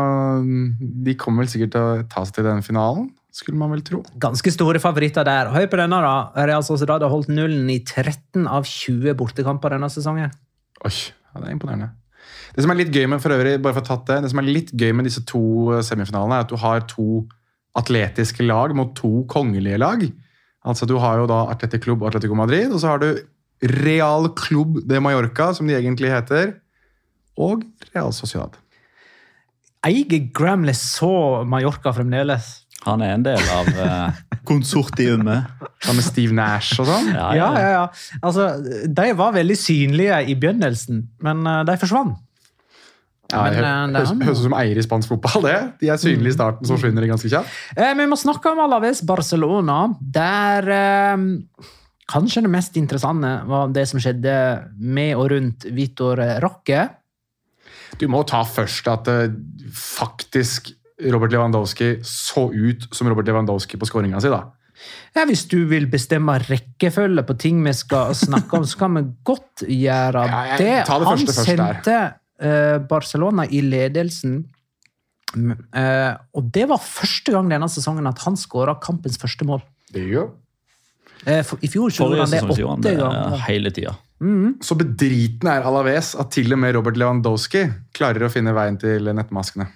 de kommer vel sikkert til å ta seg til den finalen, skulle man vel tro. Ganske store favoritter der. Hør på denne da. Real Sociedad har holdt nullen i tretten av tjue bortekamper denne sesongen. Oi, ja, det er imponerende. Det som er litt gøy med, for øvrig, bare for å tatt det, det som er litt gøy med disse to semifinalene er at du har to atletiske lag mot to kongelige lag. Altså du har jo da Athletic Club og Atletico Madrid, og så har du Real Club de Mallorca, som de egentlig heter, og Real Sociedad. Eiger Graham så Mallorca fremdeles. Han er en del av uh, konsortiumet. Med Steve Nash og sånn. Ja, Ja, ja, ja. Altså, de var veldig synlige i begynnelsen, men uh, de forsvant. Ja, Men, det uh, det er høres han- høres ut som eier i spansk fotball, det. De er synlige i starten, så forsvinner de ganske kjapt. Eh, vi må snakke om Alaves Barcelona, der eh, kanskje det mest interessante var det som skjedde med og rundt Vitor Roque. Du må ta først at uh, faktisk Robert Lewandowski så ut som Robert Lewandowski på skåringen sin, da. Ja, hvis du vil bestemme rekkefølge på ting vi skal snakke om, så kan vi godt gjøre Ja, jeg- det. ta det Han første først der. sendte eh, Barcelona i ledelsen, Mm, eh, og det var første gang denne sesongen at han skåret kampens første mål. Det gjør. Eh, for, I fjor så gjorde Forrige han det sesong gjorde han åtte det ganger. hele tida. Så bedriten er Alaves at til og med Robert Lewandowski klarer å finne veien til nettmaskene.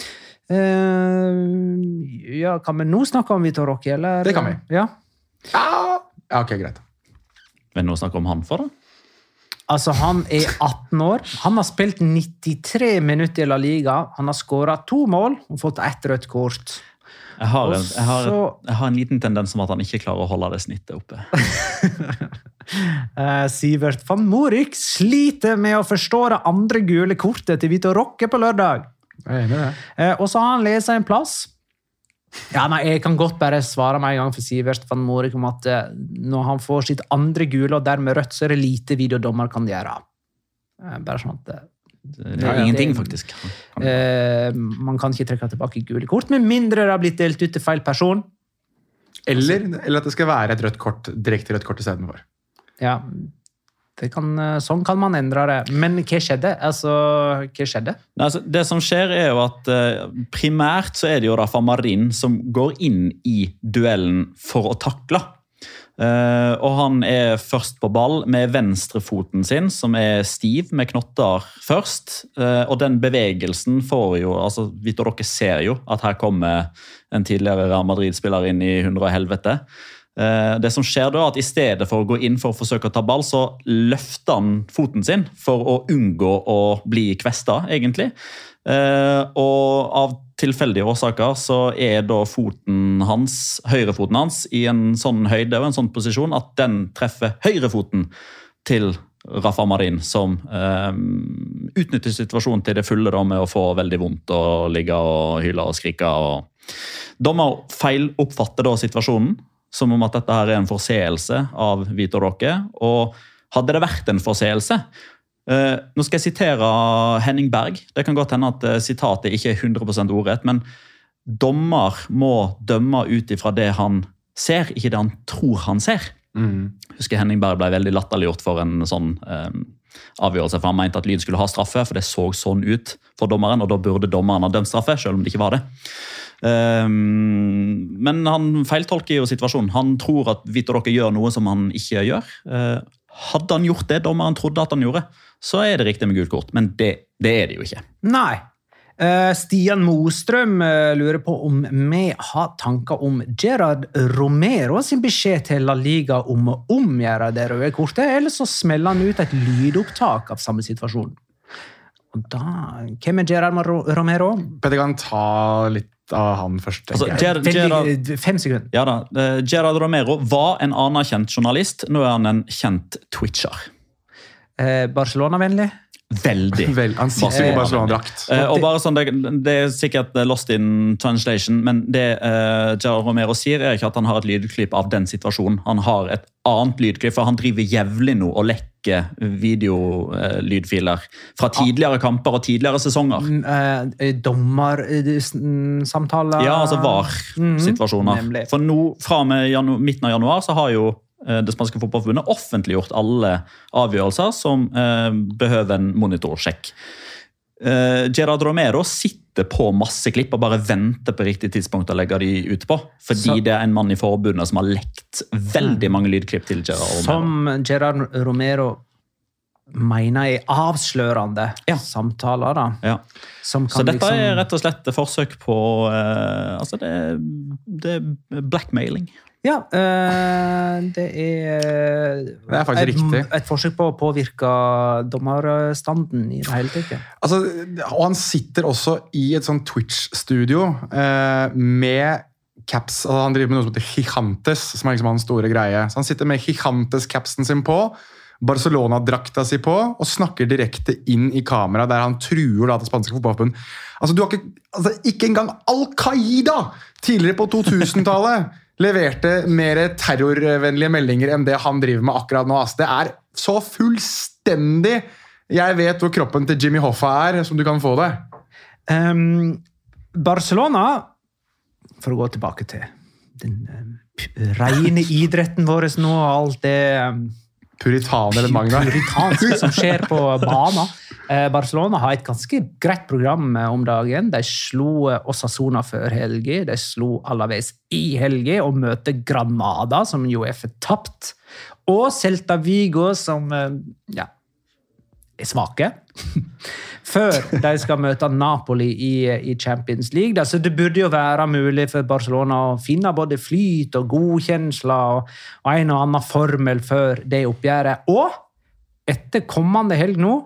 Eh, ja, kan vi nå snakke om Vitor Roque, eller? Det kan vi. Ja. Ja, ja ok, greit. Men nå snakker vi om han for det. Altså, han er atten år. Han har spilt nittitre minutter i La Liga. Han har skåret to mål og fått ett rødt kort. Jeg har, en, jeg, har, Og så- jeg har en liten tendens om at han ikke klarer å holde det snittet oppe. Eh, Sivert van Morik sliter med å forstå det andre gule kortet til Vitor Roque på lørdag. Jeg er enig i det. Eh, og så har han lest seg en plass. Ja, nei, jeg kan godt bare svare meg en gang for Sivert van Morik om at eh, når han får sitt andre gule og dermed rødt, så er det lite videodommer kan gjøre. Eh, bare sånn at eh, Det er ingenting, faktisk. eh, man kan ikke trekke tilbake gule kort, med mindre det har blitt delt ut til feil person. Eller, eller at det skal være et rødt kort, direkte rødt kort i stedet for. Ja, det kan, sånn kan man endre det. Men hva skjedde? Altså, hva skjedde? Altså, det som skjer er jo at uh, primært så er det jo Rafa Marin som går inn i duellen for å takle. Uh, og han er først på ball med venstrefoten sin, som er stiv med knotter først. Uh, og den bevegelsen får jo, altså Vitor dere ser jo at her kommer en tidligere Real Madrid-spiller inn i hundre og helvete. Uh, det som skjer da, at i stedet for å gå inn for å forsøke å ta ball, så løfter han foten sin for å unngå å bli kvesta, egentlig. Uh, og av tilfeldige årsaker så er da foten hans, høyrefoten hans i en sånn høyde og en sånn posisjon at den treffer høyrefoten til Rafa Marin, som uh, utnytter situasjonen til det fulle da, med å få veldig vondt og ligge og hyle og skrike. Og... Dommer feil oppfatter da situasjonen som om at dette her er en forseelse av Vitor Roque, og hadde det vært en forseelse, Uh, nå skal jeg sitere Henning Berg. Det kan godt hende at uh, sitatet ikke er hundre prosent ordrett, men dommer må dømme ut ifra det han ser, ikke det han tror han ser. Mm. Husker Henning Berg ble veldig latterliggjort for en sånn um, avgjørelse, for han mente at Lyn skulle ha straffe, for det så sånn ut for dommeren, og da burde dommeren ha dømt straffe, selv om det ikke var det. Um, men han feiltolker jo situasjonen. Han tror at Vitor Roque gjør noe som han ikke gjør. Uh, hadde han gjort det dommeren trodde at han gjorde, så er det riktig med gult kort, men det, det er det jo ikke. Nei. Uh, Stian Mostrøm uh, lurer på om vi har tanker om Gerard Romero sin beskjed til La Liga om å omgjøre det røde kortet, eller så smeller han ut et lydopptak av samme situasjon. Og da, hvem er Gerard Romero? Petter kan ta litt av han først. Altså, Ger Veldig, Gerard, fem sekunder. ja da, uh, Gerard Romero var en anerkjent journalist, nå er han en kjent twitcher. Uh, Barcelona-vennlig? Veldig. Vel, han sitter på Barcelona-drakt. Uh, og bare sånn, det, det er sikkert lost in translation, men det uh, Gerard Romero sier er ikke at han har et lydklipp av den situasjonen. Han har et annet lydklipp, for han driver jævlig nå og lekker videolydfiler fra tidligere kamper og tidligere sesonger. Uh, Dommersamtaler? Ja, altså var-situasjoner. Mm, for nå, fra med janu- midten av januar, så har jo det spanske fotballforbundet offentliggjort alle avgjørelser som eh, behøver en monitorsjekk. Eh, Gerard Romero sitter på masse klipp og bare venter på riktig tidspunkt å legge de ut på, fordi Så, det er en mann i forbundet som har lekt veldig mange lydklipp til Gerard Romero. Som Gerard Romero mener er avslørende ja. samtaler da. Ja. Som kan Så dette liksom... er rett og slett et forsøk på eh, altså det, det er blackmailing. Ja, øh, det er, det er faktisk et, riktig. Et forsøk på å påvirke dommerstanden i det hele tatt. Altså, og han sitter også i et sånn Twitch-studio eh, med caps. Altså, han driver med noe som heter Gigantes, som er liksom hans store greie. Så han sitter med Gigantes-capsen sin på, Barcelona-drakta si på, og snakker direkte inn i kamera, der han truer da, det spanske fotballforbundet. Altså, du har ikke, altså, ikke engang Al-Qaida tidligere på to tusen-tallet leverte mer terrorvennlige meldinger enn det han driver med akkurat nå. Det er så fullstendig. Jeg vet hvor kroppen til Jimmy Hoffa er, som du kan få det. Um, Barcelona, for å gå tilbake til den uh, rene idretten vår nå, og alt det um, Puritaner, Magnar. puritanske som skjer på banen. Uh, Barcelona har et ganske greit program om dagen. De slo Osasuna før helge, de slo Alaves i helge, og møter Granada, som jo er fortapt, og Celta Vigo, som uh, ja, er svake. Før de skal møte Napoli i, i Champions League. Så det burde jo være mulig for Barcelona å finne både flyt og godkjensler og, og en og annen formel før det oppgjøret. Og etter kommende helg nå,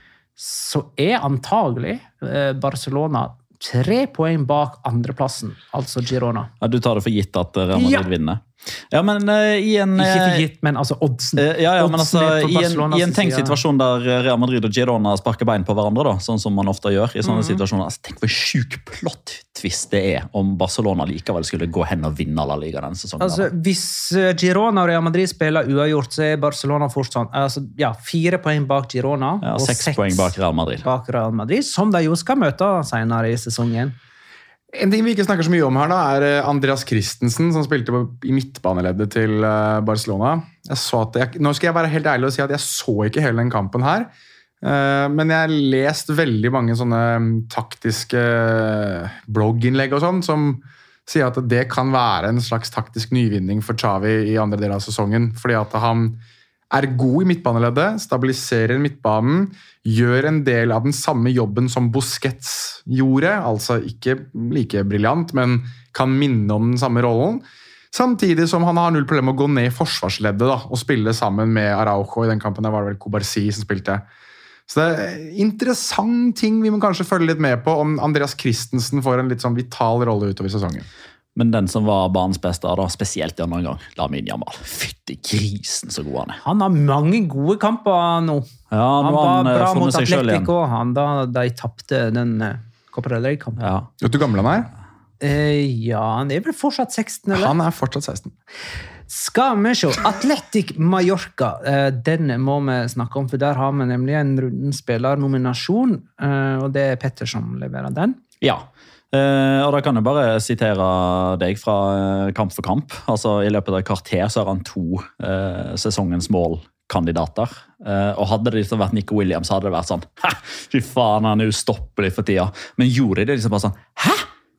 så er antagelig Barcelona tre poeng bak andreplassen, altså Girona. Ja, du tar det for gitt at Real Madrid Ja. vinner. Ja, men uh, i en... Ikke for gitt, men altså oddsen. Uh, ja, ja, men Oddsen altså, er på i en, Barcelonas i en tenkt side. situasjon der Real Madrid og Girona sparker bein på hverandre, da, sånn som man ofte gjør i sånne Mhm. situasjoner. Altså, tenk hvor sjuk plott-twist det er om Barcelona likevel skulle gå hen og vinne La Liga denne sesongen. Altså, da. hvis eh, Girona og Real Madrid spiller uavgjort, så er Barcelona fortsatt altså, ja, fire poeng bak Girona Ja, og seks poeng bak Real Madrid. bak Real Madrid, som de jo skal møte senere i sesongen. En ting vi ikke snakker så mye om her da, er Andreas Christensen, som spilte i midtbaneleddet til Barcelona. Jeg så at jeg, nå skal jeg være helt ærlig og si at jeg så ikke hele den kampen her, men jeg har lest veldig mange sånne taktiske blogginnlegg og sånn, som sier at det kan være en slags taktisk nyvinning for Xavi i andre del av sesongen, fordi at han er god i midtbaneleddet, stabiliserer midtbanen, gjør en del av den samme jobben som Busquets gjorde, altså ikke like brilliant, men kan minne om den samme rollen, samtidig som han har null problem å gå ned i forsvarsleddet da, og spille sammen med Araujo. I den kampen der var det vel Kobarsi som spilte. Så det er en interessant ting vi må kanskje følge litt med på, om Andreas Christensen får en litt sånn vital rolle utover sesongen. Men den som var banens beste, da, spesielt i andre gang, Lamine Yamal. Fytti grisen så god han er. Han har mange gode kamper nå. Ja, han var han bra mot seg selv igjen. Atletico, han da de tappte den uh, Copa del Rey-kampen. Ja. Vet du hvor gammel han er? Uh, ja, han er vel fortsatt seksten, eller? Han er fortsatt seksten. Skal vi se, Atletic Mallorca, uh, den må vi snakke om, for der har vi nemlig en runden spillernominasjon, uh, og det er Petter som leverer den. Ja. Uh, og da kan jeg bare sitere deg fra uh, Kamp for kamp. Altså, I løpet av et kvarter så har han to uh, sesongens målkandidater. Uh, og hadde det liksom vært Nico Williams, så hadde det vært sånn Hæ? Fy faen, han er ustoppelig for tida. Men gjorde det liksom bare sånn Hæ?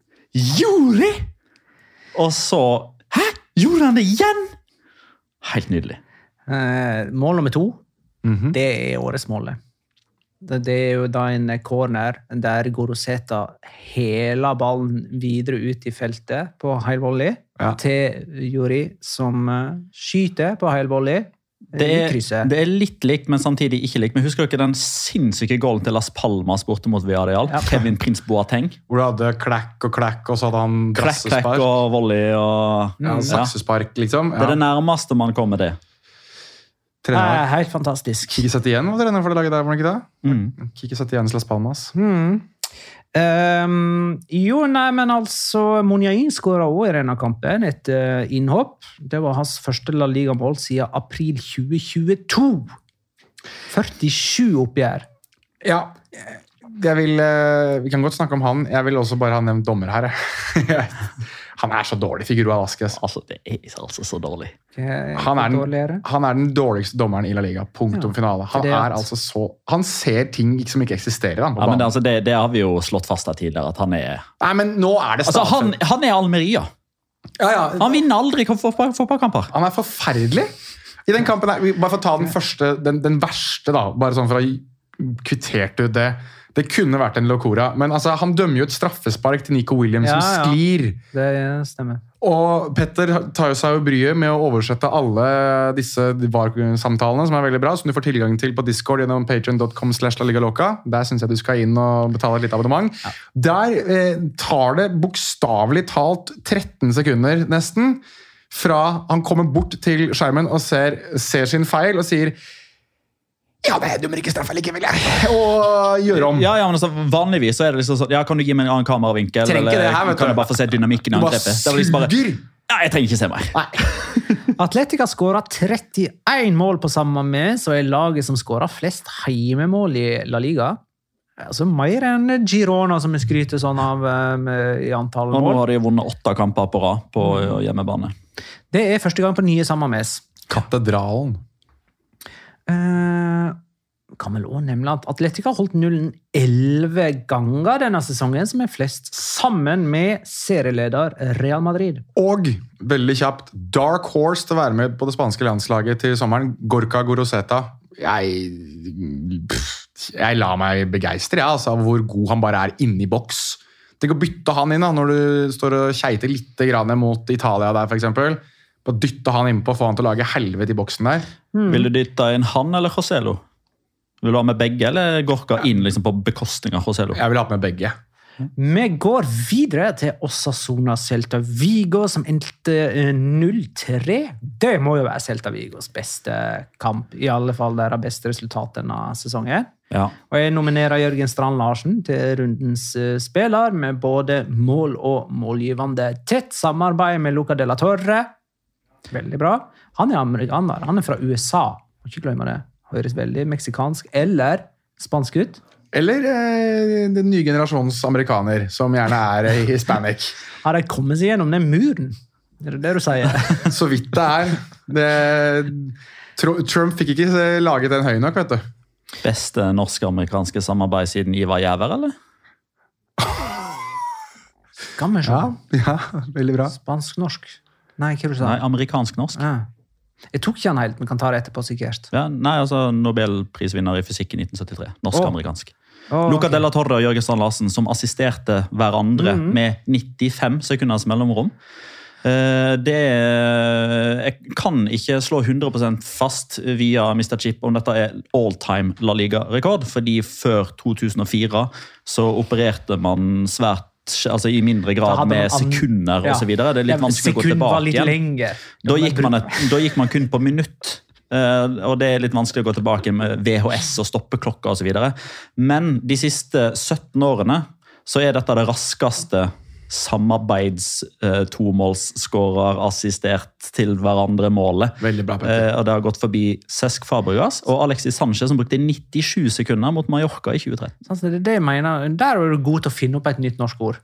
Gjorde det? Og så Hæ? Gjorde han det igjen? Helt nydelig. Uh, mål nummer to, Mm-hmm. det er årets målet. Det, det er jo da en corner der Goroseta heler ballen videre ut i feltet på heil volley, Ja. til Juri som uh, skyter på heil volley. Det er, det er litt likt, men samtidig ikke likt. Men husker dere den sinnssyke gålen til Las Palmas borte mot Villarreal? Ja. Kevin Prince Boateng. Hvor du hadde klakk og klakk, og så hadde han Klekk, klekk brassespark. og volley. Og, Ja, saksespark, liksom. Det er Ja. det nærmeste man kommer det. Trener. Helt fantastisk. Kiki Setien var trener for det laget der, var det ikke det? Mm. Kiki Setien Las Palmas. Mm. Um, jo, nei, men altså Muniain skåret også i denne kampen et uh, innhopp. Det var hans første La Liga-mål siden april tjue tjueto. førtisju oppgjør. Ja, jeg vil, eh, vi kan godt snakke om han. Jeg vil også bare ha nevnt dommer her. Han er så dårlig, Figueroa Vázquez. Altså, det er altså så dårlig. Han er, den, han er den dårligste dommeren i La Liga. Punktum Ja, finale. Han det er at- altså så Han ser ting som ikke eksisterer. Han, på Ja, men det, banen. altså, det, det har vi jo slått fast her tidligere, at han er Nei, men nå er det Altså, han, stadfest. han er Almeria. ja, ja, Han vinner aldri fotball- fotballkamper. Han er forferdelig. I den kampen her, vi- Bare for å ta den første, den, den verste, da. Bare sånn for å ha kvittert ut det. Det kunne vært en Locora, men altså, han dømmer jo et straffespark til Nico Williams Ja, som ja. sklir. Det stemmer. Og Petter tar jo seg jo bryet med å oversette alle disse V A R-samtalene, som er veldig bra, som du får tilgang til på Discord gjennom patreon dot com slash la liga loca. Der synes jeg du skal inn og betale et litt abonnement. Ja. Der eh, tar det bokstavelig talt tretten sekunder nesten, fra han kommer bort til skjermen og ser, ser sin feil og sier ja, det dømmer ikke straffe likevel, jeg. Og gjør om. Ja, ja, men altså, vanligvis så er det liksom sånn, ja, kan du gi meg en annen kameravinkel, Trenger ikke eller det her, vet kan du. jeg bare få se dynamikken i Du bare angrepet? Det var liksom bare, suger. ja, jeg trenger ikke se mer. Nei. Atletica skåret trettien mål på samme med, så er laget som skårer flest heimemål i La Liga. Altså mer enn Girona, som vi skryter sånn av um, i antall Og nå mål. har de vunnet åtte kamper på rad på hjemmebane. Det er første gang på nye samme med. Katedralen. Uh, kan vel også nemne at Atletica har holdt nullen elleve ganger denne sesongen, som er flest, sammen med serieleder Real Madrid. Og, veldig kjapt, Dark Horse til å være med på det spanske landslaget til sommeren, Gorka Goroseta. Jeg, pff, jeg lar meg begeistre, ja, altså, av hvor god han bare er inne i boks. Tenk å bytte han inn da, når du står og keiter litt grann mot Italia der, for eksempel. Bare dytte han innpå, få han til å lage helvete i boksen der. Mm. Vil du dytte inn han eller Joselo? Vil du ha med begge, eller Gorka inn liksom på bekostning av Joselo? Jeg vil ha med begge. Vi går videre til Osasuna Celta Vigo, som endte eh, null tre. Det må jo være Celta Vigos beste kamp, i alle fall deres beste resultat denne sesongen. Ja. Og jeg nominerer Jørgen Strand Larsen til rundens eh, spiller, med både mål og målgivende. Tett samarbeid med Luca de la Torre. Veldig bra. Han er amerikaner, han er fra U S A. Må ikke glemme det. Høres veldig meksikansk eller spansk ut. Eller eh, den nye generasjons amerikaner, som gjerne er eh, hispanic. Har de kommet seg gjennom den muren? Det er det du sier. Så vidt det er. Det, Trump fikk ikke laget den høy nok, vet du. Beste norsk-amerikanske samarbeid siden Ivar Jæver, eller? Gammel, Ja, ja, veldig bra. Spansk-norsk. Nei, hva du sa? Nei, amerikansk-norsk. Ja. Jeg tok ikke han helt, men kan ta det etterpå sikkert. Ja, nei, altså Nobelprisvinner i fysikk i nitten syttitre. Norsk-amerikansk. Oh, Luca ok. de la Torre og Jørgen Strand Larsen som assisterte hverandre Mhm. med nittifem sekunders mellomrom. Eh, Det Jeg kan ikke slå hundre prosent fast via mister Chip om dette er all-time La Liga-rekord, fordi før to tusen og fire så opererte man svært altså i mindre Da grad hadde med man an- sekunder Ja. og så videre. Det er litt Ja, vanskelig å gå sekund var tilbake litt igjen. lenger. Da gikk, man et, da gikk man kun på minutt. Eh, og det er litt vanskelig å gå tilbake med V H S og stoppeklokka og så videre. Men de siste sytten årene så er dette det raskeste samarbeids eh, tomålsskårer-assistert til hverandre-målet. Veldig bra, Petter. Eh, og det har gått forbi Cesc Fabregas og Alexis Sanchez, som brukte nittisju sekunder mot Mallorca i tjue tretten. Sånn, så det er det jeg mener. Der er du god til å finne opp et nytt norsk ord.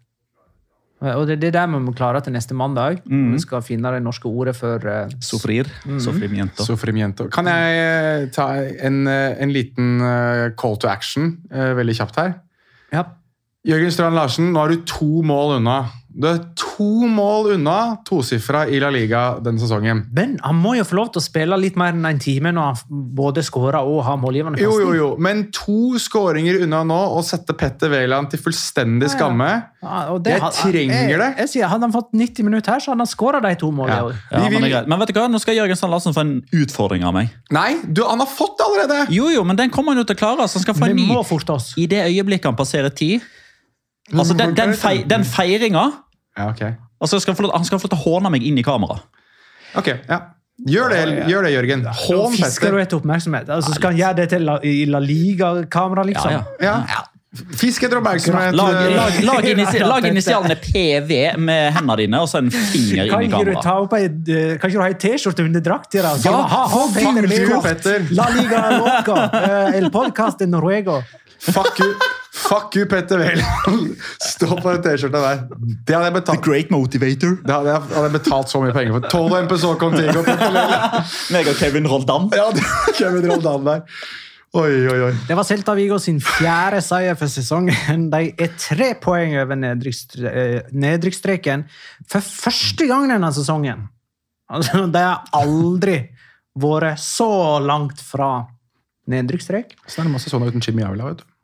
Og det er det der vi må klare til neste mandag. Mm. Vi skal finne det norske ordet for uh, Sofrir. Sofrimiento. Sofrimiento. Kan jeg eh, ta en, eh, en liten eh, call to action eh, veldig kjapt her? ja. Jørgen Strand Larsen, nå er du to mål unna. Du er to mål unna tosifra i La Liga denne sesongen. Men han må jo få lov til å spille litt mer enn en time når han både skårer og har målgivende Jo, kasting. jo, jo. Men to skåringer unna nå og sette Petter Wæland til fullstendig skamme. Ja, og det- Jeg trenger det. Jeg, jeg sier, Hadde han fått nitti minutter her, så hadde han skåret de to målene. Ja. Ja, Vi men, det vil- er greit. Men vet du hva? Nå skal Jørgen Strand Larsen få en utfordring av meg. Nei, du, han har fått det allerede! Jo, jo, men den kommer han jo til å klare. Så han skal få en Vi ny. må forte oss. I det øyeblikket han passerer ti. Altså, den, den, fei, den feiringa Ja, ok. altså, skal han få lov- Han skal få lov til å håne meg inn i kamera. Ok, ja. Gjør det, gjør det Jørgen. Nå Hån fisker du Petter. etter oppmerksomhet. Altså, skal han gjøre det til La, i La Liga-kamera, liksom? Ja, ja. Ja. Fisk etter oppmerksomhet. Lag, eh, lag, lag, initi lag initialene P V med hendene dine og så en finger Kan inn i ikke du kamera. ta opp ei, eh, kan ikke du ha ei T-skjorte under drakt? Ja, Ja, ha, ha, fuck Peter you, Leroy. Petter. La Liga Loca, eh, el podcast de Noruego. Fuck you, fuck you Petter Wæland. Stå på den T-skjorta der. Det hadde jeg betalt. Great motivator. Det hadde jeg, hadde jeg betalt så mye penger for. Todo empezó contigo, Petter Wæland. Meg og Kevin Roldan. Ja, det Kevin Roldan der. Oi, oi, oi. Det var Celta Vigo sin fjerde seier for sesongen. De er tre poeng over nedrykkstre- eh, nedrykksstreken for første gang denne sesongen. Altså, de har aldri vært så langt fra nedrykksstrek. Så er det masse sånne uten Jimmy Avila, vet du.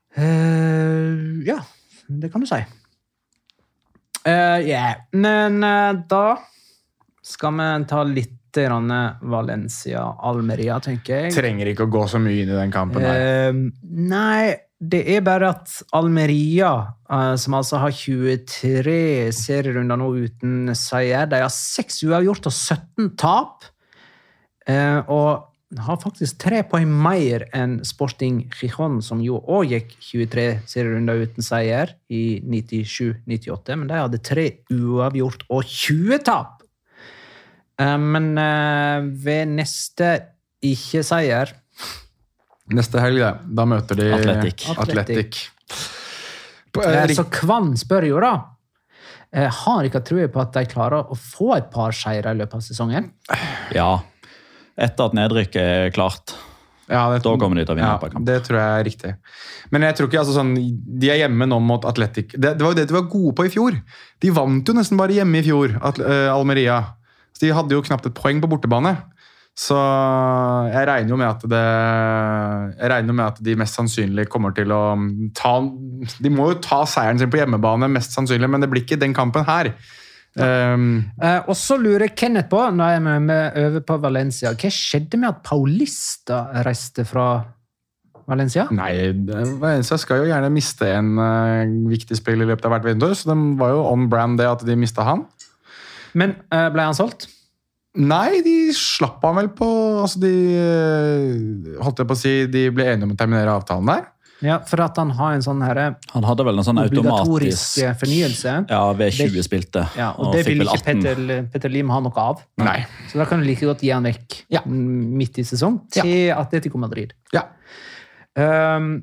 Eh, ja, det kan du si. Uh, yeah. Men eh, da skal vi ta litt grann Valencia-Almeria, tenker jeg. Trenger ikke å gå så mye inn i den kampen her. Eh, nei, det er bare at Almeria, eh, som altså har tjuetre serierunder nå uten seier, de har seks uavgjort og sytten tap, eh, og har faktisk tre poeng mer enn Sporting Gijon, som jo også gikk tjuetre serierunder uten seier i nittisju nittiåtte, men de hadde tre uavgjort og tjue tap. Eh, men eh, ved neste ikke-seier Neste helg, da, da møter de Atletic. Atletic. På- Eh, eh, Så Kvann spør jo da, eh, har ikke trua på at de klarer å få et par seire i løpet av sesongen? Ja. Etter at nedrykket er klart. Ja, det, Da kommer de til å vinne ja, et par kamper. det tror jeg er riktig. Men jeg tror ikke, altså sånn, de er hjemme nå mot Atletic. Det, det var jo det de var gode på i fjor. De vant jo nesten bare hjemme i fjor, at, uh, Almeria. Så de hadde jo knapt et poeng på bortebane. Så jeg regner jo med at det Jeg regner jo med at de mest sannsynlig kommer til å ta De må jo ta seieren sin på hjemmebane, mest sannsynlig, men det blir ikke den kampen her. Um, Eh, og så lurer Kenneth på, når jeg er med over på Valencia, hva skjedde med at Paulista reiste fra Valencia? Nei, det- Valencia skal jo gjerne miste en uh, viktig spill i løpet av hvert vindu, så de var jo on brand det at de mista han. Men eh, ble han solgt? Nei, de slapp han vel på altså de, uh, holdt jeg på å si, de ble enige om å terminere avtalen der. Ja, for at han har en sånn her Han hadde vel en sånn obligatorisk automatisk eh, fornyelse. ja, ved tjue spilte. Ja, og, det fikk vil vel ikke atten. Petter, Petter Lim ha noe av. Nei. Så da kan du like godt gi han vekk Ja. mm, midt i sesong til Atletico Madrid. Ja. Um,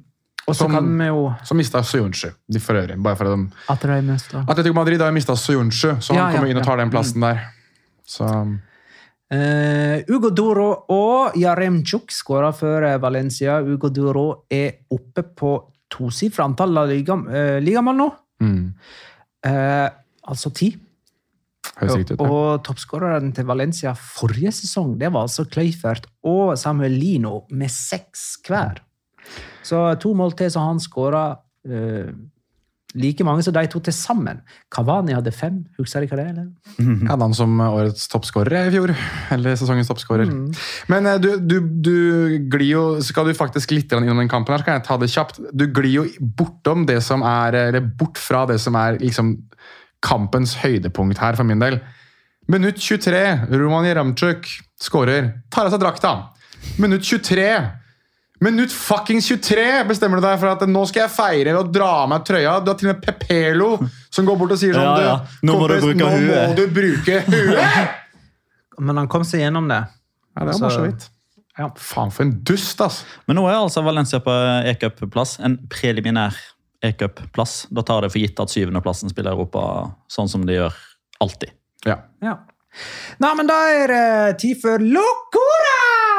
Og så som, kan vi jo... Som mistet Soyuncu, de for øvrig. Bare for at de... At det er mest da. Atletico Madrid har jo mistet Soyuncu, så han Ja, ja, kommer inn og tar ja. den plassen der. Så... Uh, Ugo Doro og Yaremchuk skåret for Valencia. Ugo Doro er oppe på tosifret antall av liga, uh, ligamål nå. Mm. Uh, altså ti. Høres riktig ut, ja. Og toppskåreren til Valencia forrige sesong, det var altså Kluivert og Samuel Lino med seks hver. Så to mål til så han skåret uh, like mange som de to til sammen. Cavani hadde fem, husker dere det? Eller? Jeg hadde han som årets toppskårer i fjor, eller sesongens toppskårer. Mm. Men du, du, du glir jo, skal du faktisk litt innom den kampen her, så kan jeg ta det kjapt. Du glir jo bortom det som er, eller bort fra det som er liksom kampens høydepunkt her for min del. Minutt tjuetre, Roman Yaremchuk skårer, tar av seg drakta. Minutt tjuetre, Minutt fucking tjuetre bestemmer du deg for at nå skal jeg feire og dra av meg trøya. Du har til og med Pepelo som går bort og sier sånn, ja, ja. Nå må kompis, du bruke nå huet. må du bruke huet. Men han kom seg gjennom det. Ja, det var bare så vidt. Ja. Faen for en dust, ass. Men nå er altså Valencia på E-cup-plass, en preliminær E-cup-plass. Da tar det for gitt at syvende plassen spiller Europa sånn som de gjør alltid. Ja. Ja. Nei, men da er det tid for Locura!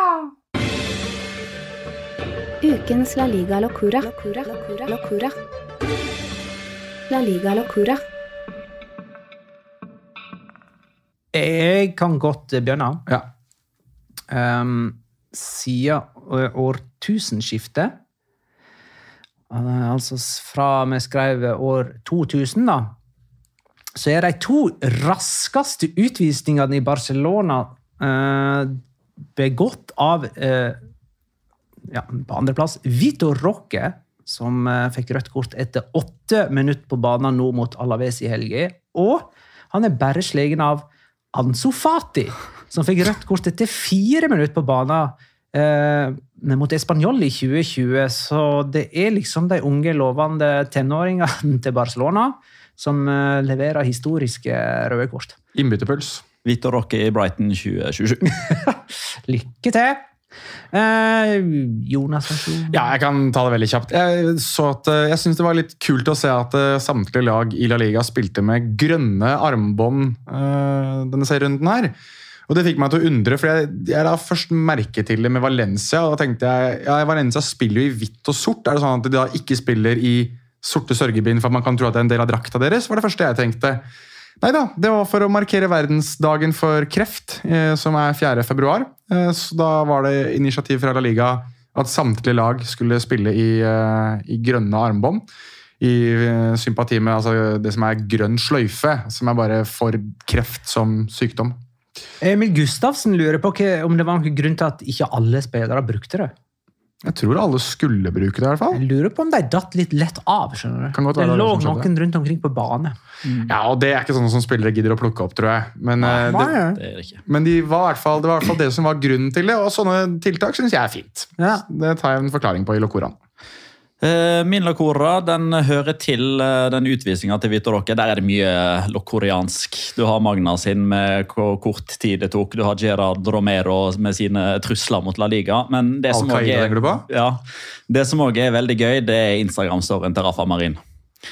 Ukens La Liga Locura. Locura. Locura. Locura. La Liga Locura. Jeg kan godt begynne. Ja. Um, siden årtusenskiftet, altså fra vi skrev år to tusen da, så er de to raskeste utvisningene i Barcelona uh, begått av uh, ja, på andre plass, Vitor Roque, som uh, fikk rødt kort etter åtte minutter på banen nå mot Alaves i helge, og han er bare slegen av Ansu Fati, som fikk rødt kort etter fire minutter på banen uh, mot Espanyol i tjue tjue, så det er liksom de unge lovende tenåringene til Barcelona som uh, leverer historiske røde kort. Innbytterpuls. Vitor Roque i Brighton tjue tjuesju. Lykke til! Eh, Jonas, ja, jeg kan ta det veldig kjapt. Jeg, så at, jeg synes det var litt kult å se at samtlige lag i La Liga spilte med grønne armbånd uh, denne serierunden her. Og det fikk meg til å undre, for jeg, jeg la først merke til det med Valencia, og da tenkte jeg, ja, Valencia spiller jo i hvitt og sort. Er det sånn at de da ikke spiller i sorte sørgebind for at man kan tro at det er en del av drakta deres? Var det første jeg tenkte. Neida, det var for å markere verdensdagen for kreft, eh, som er fjerde februar. Eh, så da var det initiativ fra La Liga at samtlige lag skulle spille i, eh, i grønne armbånd. I eh, sympati med altså, det som er grønn sløyfe, som er bare for kreft som sykdom. Emil Gustavsen lurer på hva, om det var noen grunn til at ikke alle spillere brukte det. Jeg tror alle skulle bruke det i hvert fall. Jeg lurer på om de datt litt lett av, skjønner du. Kan godt det være lå det som skjedde. noen rundt omkring på bane. Mm. Ja, og det er ikke sånn som spillere gidder å plukke opp, tror jeg. Men, Nei, eh, nei, det, Det er det ikke. men de var i hvert fall, det var i hvert fall det som var grunnen til det, og sånne tiltak synes jeg er fint. Ja. Det tar jeg en forklaring på i Locoraen. Eh, Min Locora, den hører til eh, den utvisningen til Vitor Roque. Der er det mye lokoriansk. Du har Magna sin med hvor kort tid det tok. Du har Gerard Romero med sine trusler mot La Liga. Men det som også Al-Qaida, tenker du på? ja, det som også er veldig gøy, det er Instagram-storyen til Rafa Marin.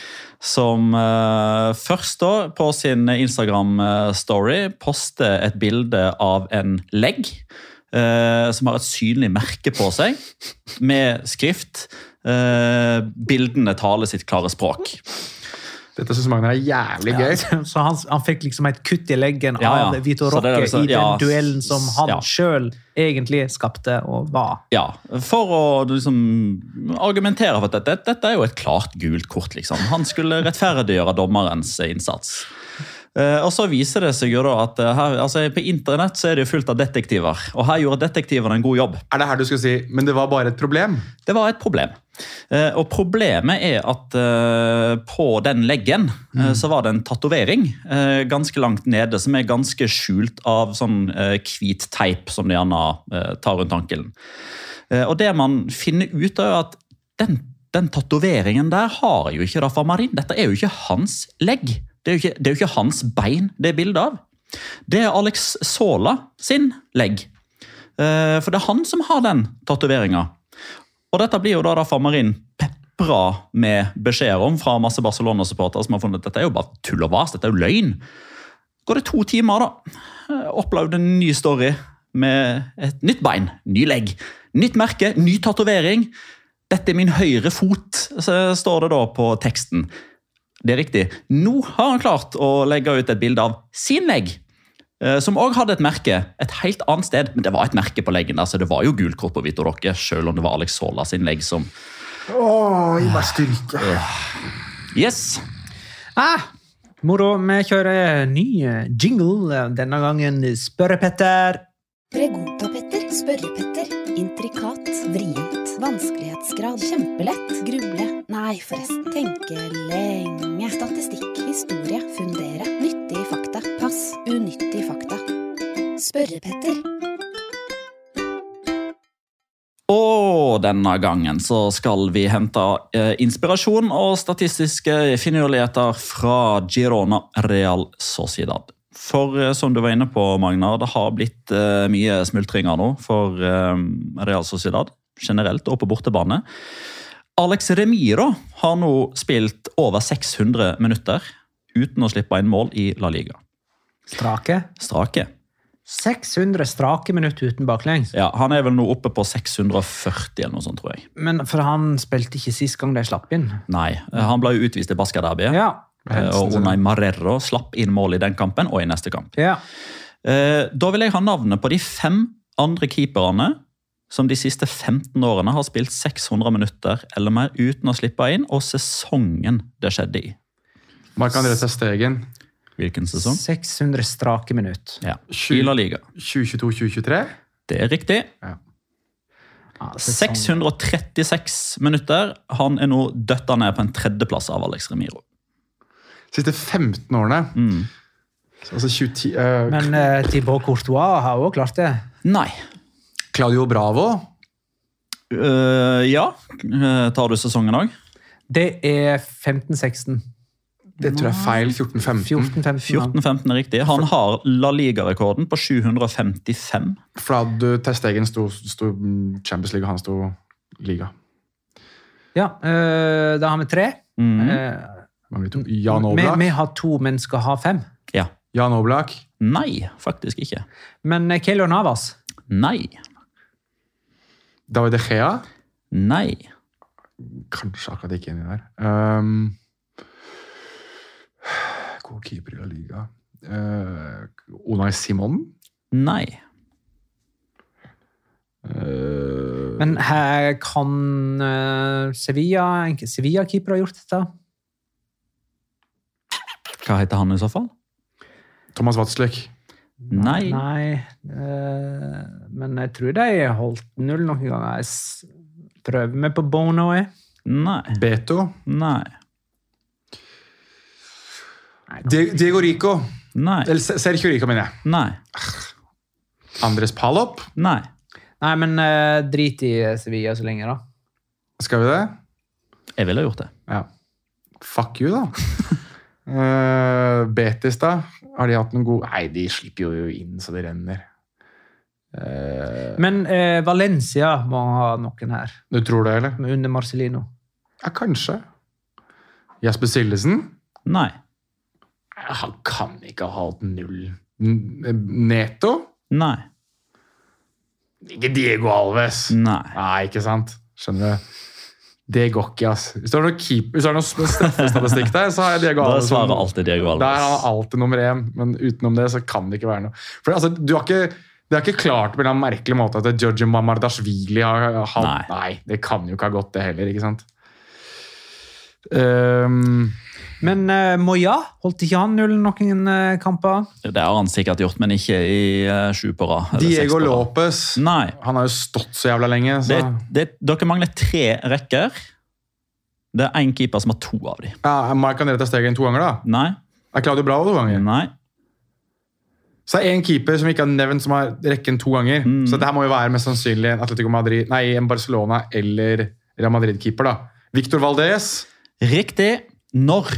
Som eh, først da på sin Instagram-story poster et bilde av en legg eh, som har et synlig merke på seg med skrift Uh, bildene taler sitt klare språk. Dette synes Magna er jævlig gøy. Ja, så han, han fikk liksom et kutt i leggen Ja, ja. av Vitor Så det Roque er liksom- i den ja, duellen som han ja. selv egentlig skapte og var. Ja, for å liksom argumentere for at dette, dette er jo et klart gult kort, liksom. Han skulle rettferdiggjøre dommerens innsats. Uh, og så viser det seg jo da at uh, her, altså på internett så er det jo fullt av detektiver, og her gjorde detektiverne en god jobb. Er det her du skulle si, men det var bare et problem? Det var et problem. Uh, og problemet er at uh, på den leggen uh, så var det en tatovering uh, ganske langt nede, som er ganske skjult av sånn uh, hvit teip som de gjerne uh, tar rundt ankelen. Uh, og det man finner ut av er at den, den tatoveringen der har jo ikke Rafa Marin. Dette er jo ikke hans legg. Det er, jo ikke, det er jo ikke hans bein det er bildet av. Det er Alex Sola sin legg. Uh, for det er han som har den tatoveringen. Og dette blir jo da Rafa Marin bra med beskjeder om fra masse Barcelona-supportere som har funnet at dette er jo bare tull og vas, dette er jo løgn. Går det to timer da, opplevde en ny story med et nytt bein, ny legg, nytt merke, ny tatovering. Dette er min høyre fot, så står det da på teksten. Det er riktig. Nå har han klart å legge ut et bilde av sin legg, som også hadde et merke, et helt annet sted, men det var et merke på leggen der, så det var jo gult kort på hvitt og dere, selv om det var Alex Sola sin legg som... Åh, i meg styrke. Yes. Ah, moro, vi kjører ny jingle, denne gangen Spørre Petter. Pregunta Petter, Spørre Petter. Intrikat, vrient, vanskelighetsgrad, kjempelett, gruble. Nei, forresten, tenke lenge. Statistikk, historie, fundere, nyttige fakta, pass, unyttige fakta. Spørre Petter. Og denne gangen så skal vi hente eh, inspirasjon og statistiske finurligheter fra Girona Real Sociedad. For eh, som du var inne på, Magnar, det har blitt eh, mye smultringer nå for eh, Real Sociedad, generelt og på bortebane. Alex Remiro har nå spilt over seks hundre minutter uten å slippe inn mål i La Liga. Strake. Strake. seks hundre strake minutter uten baklengs. Ja, han er vel nå oppe på seks hundre og førti eller noe sånt, tror jeg. Men for han spilte ikke sist gang de slapp inn. Nei, han ble jo utvist i Basca-derbyet. Ja. Og Unai Marrero slapp inn mål i den kampen og i neste kamp. Ja. Da vil jeg ha navnet på de fem andre keeperne som de siste femten årene har spilt seks hundre minutter eller mer uten å slippe inn, og sesongen det skjedde i. Marc-André ter Stegen. Hvilken sesong? seks hundre strake minutter. Ja, i La Liga. tjue tjueto tjue tjuetre. Det er riktig. Ja. Ja, sesong. seks hundre trettiseks minutter. Han er nå døtta ned på en tredjeplass av Alex Remiro. Siste femten årene. Mm. Altså tjue, uh, Men uh, Thibaut Courtois har også klart det. Nei. Claudio Bravo. Uh, ja, uh, tar du sesongen også? Det er femten seksten. Det tror jeg er feil. fjorten femten. fjorten femten. fjorten femten er riktig. Han har La Liga-rekorden på sju hundre femtifem. For da ter Stegen sto, sto Champions League, og han sto Liga. Ja, uh, da har vi tre. Mm. Uh, Mangler to. Jan vi, Oblak. vi har to, men skal ha fem. Ja. Jan Oblak. Nei, faktisk ikke. Men uh, Keylor Navas. Nei. David De Gea. Nei. Kanskje akkurat ikke inni der. Um, god keeper i La Liga. Uh, Unai Simon. Nei. Uh, Men her kan uh, Sevilla, Sevilla-keeper ha gjort dette? Hva heter han i så fall? Thomas Watzløk. Nei. Nei. Uh, men jeg tror de har holdt null noen ganger. Jeg s- prøver meg på Bono. Jeg. Nei. Beto. Nei. Die- Diego Rico. Nei. Eller Se- Sergio Rico, mener jeg. Nei. Andres Palop. Nei. Nei, men uh, drit i Sevilla så lenge, da. Skal vi det? Jeg ville gjort det. Ja. Fuck you, da. uh, Betis, da? Har de hatt noen gode... Nei, de slipper jo inn så det renner. Uh, Men uh, Valencia må ha noen her. du tror det, eller? Under Marcelino. Ja, kanskje. Jasper Sillesen? Nei. Han kan ikke ha hatt null. N- Neto? Nei. Ikke Diego Alves. Nei. Nei, ikke sant? Skjønner du? Det går ikke, ass. Hvis det er noe, keep, hvis det er noe straffestatistikk der, så har jeg Diego Da Alves. svarer som- alltid Diego Der er Alves. han alltid nummer én, men utenom det så kan det ikke være noe. For altså, du har ikke, det er ikke klart på en eller annen merkelig måte at Georgi Mamardashvili har hatt... Nei. Nei, det kan jo ikke ha gått det heller, ikke sant? Um, Men uh, Moya, holdt ikke han null noen uh, kamper? Det har han sikkert gjort, men ikke i uh, sju på rad. eller seks Diego på rad. Lopez. Nei. Han har jo stått så jævla lenge. Så. Det, det, dere mangler tre rekker. Det er en keeper som har to av dem. Ja, Mark André ter Stegen to ganger, da. Nei. Er Claudio Bravo to ganger? Nei. Så er det en keeper som ikke har nevnt som har rekken to ganger. Mm. Så dette må jo være mest sannsynlig en Atletico Madrid, nei, en Barcelona eller Real Madrid-keeper, da. Victor Valdez. Riktig. Når?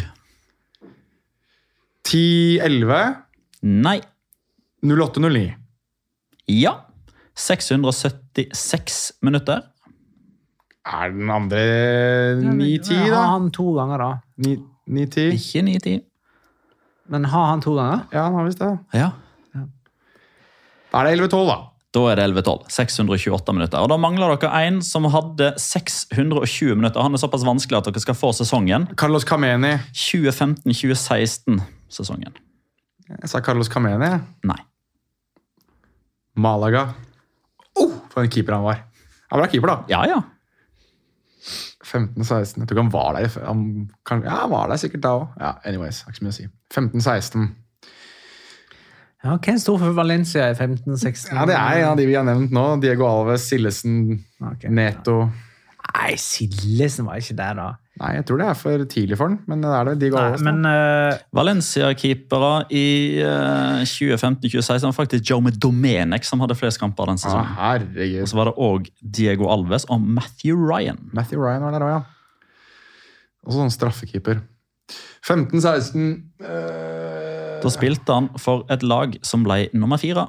ti elleve. Nei. null åtte null ni. Ja. seks hundre syttiseks minutter. Er den andre ni ti, da? Har han to ganger, da? ni ti? Ikke ni ti. Men har han to ganger? Ja, han har visst det. Ja. Da er det elleve tolv, da. Da er det elleve tolv. seks hundre og tjueåtte minutter. Og da mangler dere en som hadde seks hundre og tjue minutter. Han er såpass vanskelig at dere skal få sesongen. Carlos Kameni. tjue femten tjue seksten sesongen. Jeg sa Carlos Kameni. Nei. Malaga. Oh, for en keeper han var. Han var keeper, da. Ja, ja. femten seksten. Jeg tror ikke han var der. Han, kan, ja, han var der sikkert da også. Ja, anyways, har ikke så mye å si. femten seksten. Ja, hvem står for Valencia i femten seksten? Ja, det er en av de vi har nevnt nå. Diego Alves, Sillesen, Okay. Neto. Nei, Sillesen var ikke der da. Nei, jeg tror det er for tidlig for den, men det er det Diego Nei, Alves. men uh, Valencia-keepere i uh, tjue femten tjue seksten var faktisk Jaume Domenech som hadde flest kamper den ah, sesongen. herregud. Og så var det også Diego Alves og Matthew Ryan. Matthew Ryan var der også, ja. Og sånn straffekeeper. femten seksten... Øh... Da spilte han for et lag som ble nummer fire.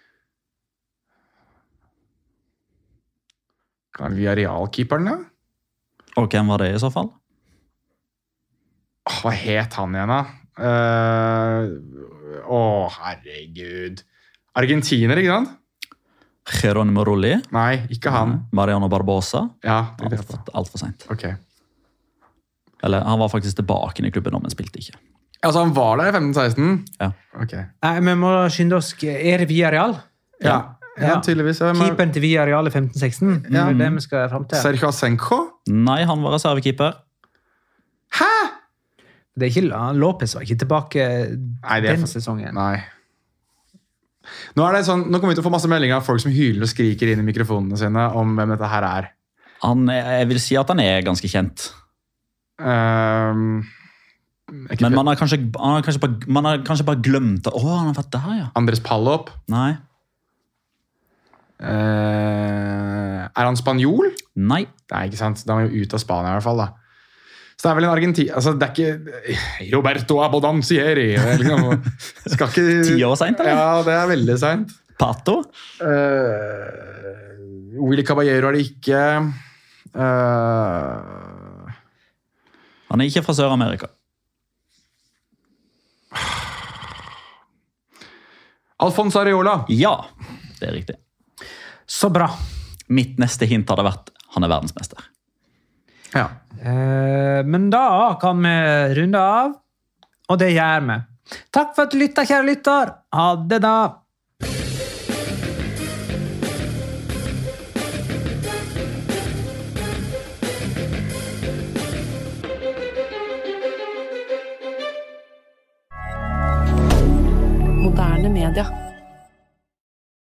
Kan vi ha realkeeperen, da? Og hvem var det i så fall? Åh, hva het han igjen, da? Uh, å, herregud. Argentiner, ikke sant? Geronimo Rulli. Nei, ikke han. Mariano Barbosa. Ja, det er det. Alt, alt for sent. Ok. Eller han var faktisk tilbake i klubben, men spilte ikke. Altså, han var der i femten seksten? Ja. Ok. nei, vi må skynde oss. Er det Villarreal? Ja, ja, Ja. tydeligvis. Ja, men... Keeperen til Villarreal i femten seksten? Ja. Det er det vi skal frem til. Sergio Asenjo? Nei, han var reservekeeper. Hæ? Det er ikke, Lopez var ikke tilbake Nei, det er den for- sesongen. Nei. Nå, er det sånn, nå kommer vi til å få masse meldinger av folk som hyler og skriker inn i mikrofonene sine om hvem dette her er. Han, er- jeg vil si at han er ganske kjent. Um, ikke Men fe- man har kanskje, man har kanskje, bare, man har kanskje bare glemt det. Å, han har vært der, ja. Andres Pallop. Nei. Uh, er han spanjol? Nei. Nei, ikke sant? Da er han jo ute av Spania i hvert fall, da. Så det er vel en Argentina... Altså, det er ikke Roberto Abodancieri. Det er liksom, skal ikke... Ti år sent, eller? Ja, det er veldig sent. Pato? Uh, Willy Caballero er det ikke. Uh, Han er ikke fra Sør-Amerika. Alfonso Areola. Ja, det er riktig. Så bra. Mitt neste hint hadde vært han er verdensmester. Ja. Eh, men da kan vi runde av, og det gjør vi. Takk for at du lytta, kjære lytter. Ha det da. Moderne media.